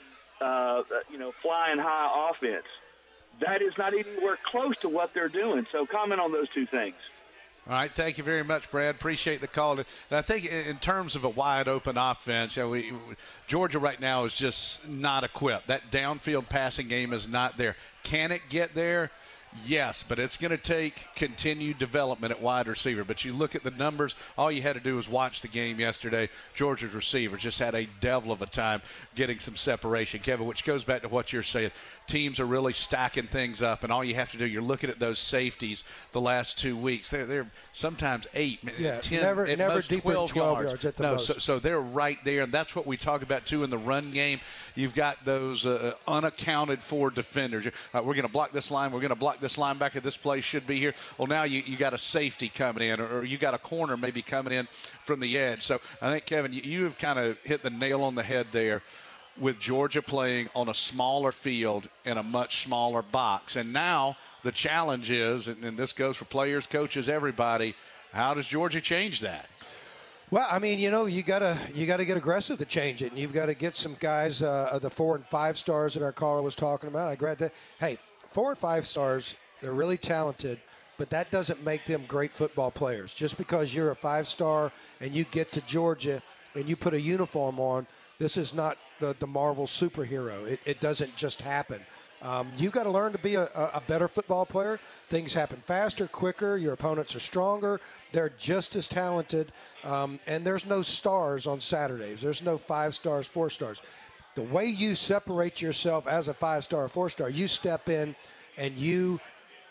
Speaker 15: flying high offense. That is not anywhere close to what they're doing. So comment on those two things.
Speaker 2: All right, thank you very much, Brad. Appreciate the call. And I think in terms of a wide-open offense, Georgia right now is just not equipped. That downfield passing game is not there. Can it get there? Yes, but it's going to take continued development at wide receiver. But you look at the numbers, all you had to do was watch the game yesterday. Georgia's receivers just had a devil of a time getting some separation, Kevin, which goes back to what you're saying. Teams are really stacking things up, and all you have to do, you're looking at those safeties the last 2 weeks. They're sometimes 8, 10,
Speaker 3: never
Speaker 2: at most
Speaker 3: deep
Speaker 2: 12
Speaker 3: yards at the most.
Speaker 2: So they're right there, and that's what we talk about, too, in the run game. You've got those unaccounted for defenders. We're going to block this line. We're going to block this linebacker. This play should be here. Well, now you got a safety coming in, or you got a corner maybe coming in from the edge. So I think, Kevin, you have kind of hit the nail on the head there with Georgia playing on a smaller field in a much smaller box. And now the challenge is, and this goes for players, coaches, everybody, how does Georgia change that?
Speaker 3: Well, I mean, you gotta get aggressive to change it, and you've got to get some guys, the 4- and 5-stars that our caller was talking about. I grab that. Hey, 4- and 5-stars, they're really talented, but that doesn't make them great football players. Just because you're a 5-star and you get to Georgia and you put a uniform on, this is not the Marvel superhero. It doesn't just happen. You've got to learn to be a better football player. Things happen faster, quicker. Your opponents are stronger. They're just as talented. And there's no stars on Saturdays. There's no 5 stars, 4 stars. The way you separate yourself as a 5-star or 4-star, you step in and you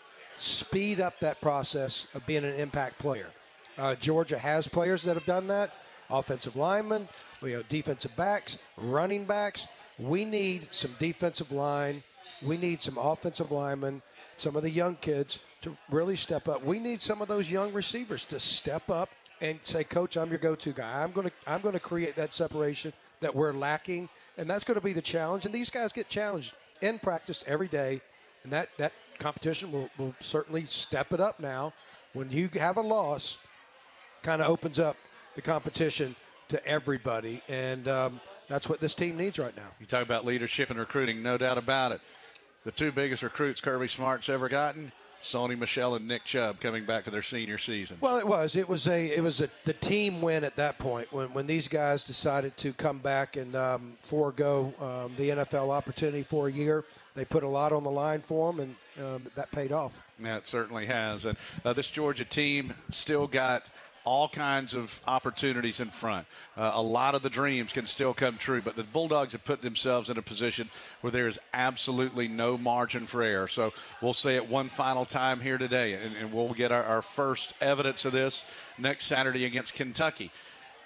Speaker 3: speed up that process of being an impact player. Georgia has players that have done that. Offensive linemen, defensive backs, running backs. We need some defensive line. We need some offensive linemen, some of the young kids to really step up. We need some of those young receivers to step up and say, Coach, I'm your go-to guy. I'm going to create that separation that we're lacking, and that's going to be the challenge. And these guys get challenged in practice every day, and that competition will certainly step it up now. When you have a loss, kind of opens up the competition to everybody, and that's what this team needs right now.
Speaker 2: You talk about leadership and recruiting, no doubt about it. The 2 biggest recruits Kirby Smart's ever gotten, Sony Michel and Nick Chubb, coming back to their senior seasons.
Speaker 3: Well, it was the team win at that point when these guys decided to come back and forego the NFL opportunity for a year. They put a lot on the line for them, and that paid off.
Speaker 2: Yeah, it certainly has. And this Georgia team still got all kinds of opportunities in front. A lot of the dreams can still come true, but the Bulldogs have put themselves in a position where there is absolutely no margin for error. So we'll say it one final time here today, and we'll get our first evidence of this next Saturday against Kentucky.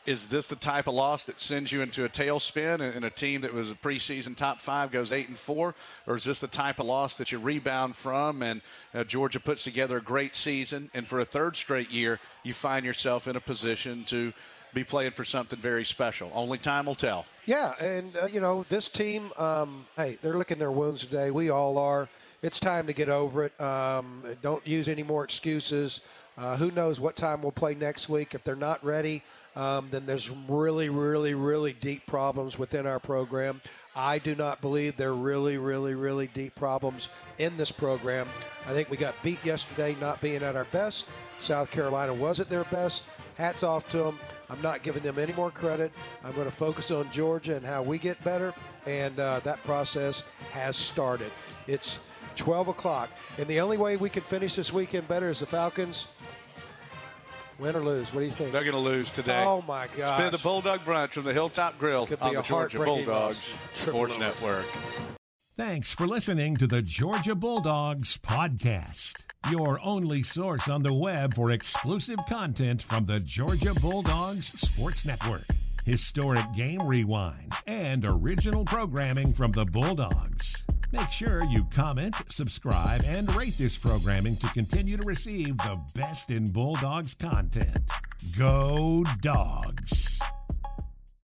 Speaker 2: Is this the type of loss that sends you into a tailspin and a team that was a preseason top 5 goes 8-4? Or is this the type of loss that you rebound from and Georgia puts together a great season, and for a third straight year you find yourself in a position to be playing for something very special? Only time will tell.
Speaker 3: Yeah, and, this team, hey, they're licking their wounds today. We all are. It's time to get over it. Don't use any more excuses. Who knows what time we'll play next week. If they're not ready, then there's really, really, really deep problems within our program. I do not believe there are really, really, really deep problems in this program. I think we got beat yesterday not being at our best. South Carolina was at their best. Hats off to them. I'm not giving them any more credit. I'm going to focus on Georgia and how we get better, and that process has started. It's 12 o'clock, and the only way we can finish this weekend better is the Falcons win or lose. What do you think?
Speaker 2: They're going to lose today.
Speaker 3: Oh, my gosh.
Speaker 2: It's been the Bulldog Brunch from the Hilltop Grill on the Georgia Bulldogs Sports Network.
Speaker 1: Thanks for listening to the Georgia Bulldogs podcast, your only source on the web for exclusive content from the Georgia Bulldogs Sports Network, historic game rewinds, and original programming from the Bulldogs. Make sure you comment, subscribe, and rate this programming to continue to receive the best in Bulldogs content. Go Dogs!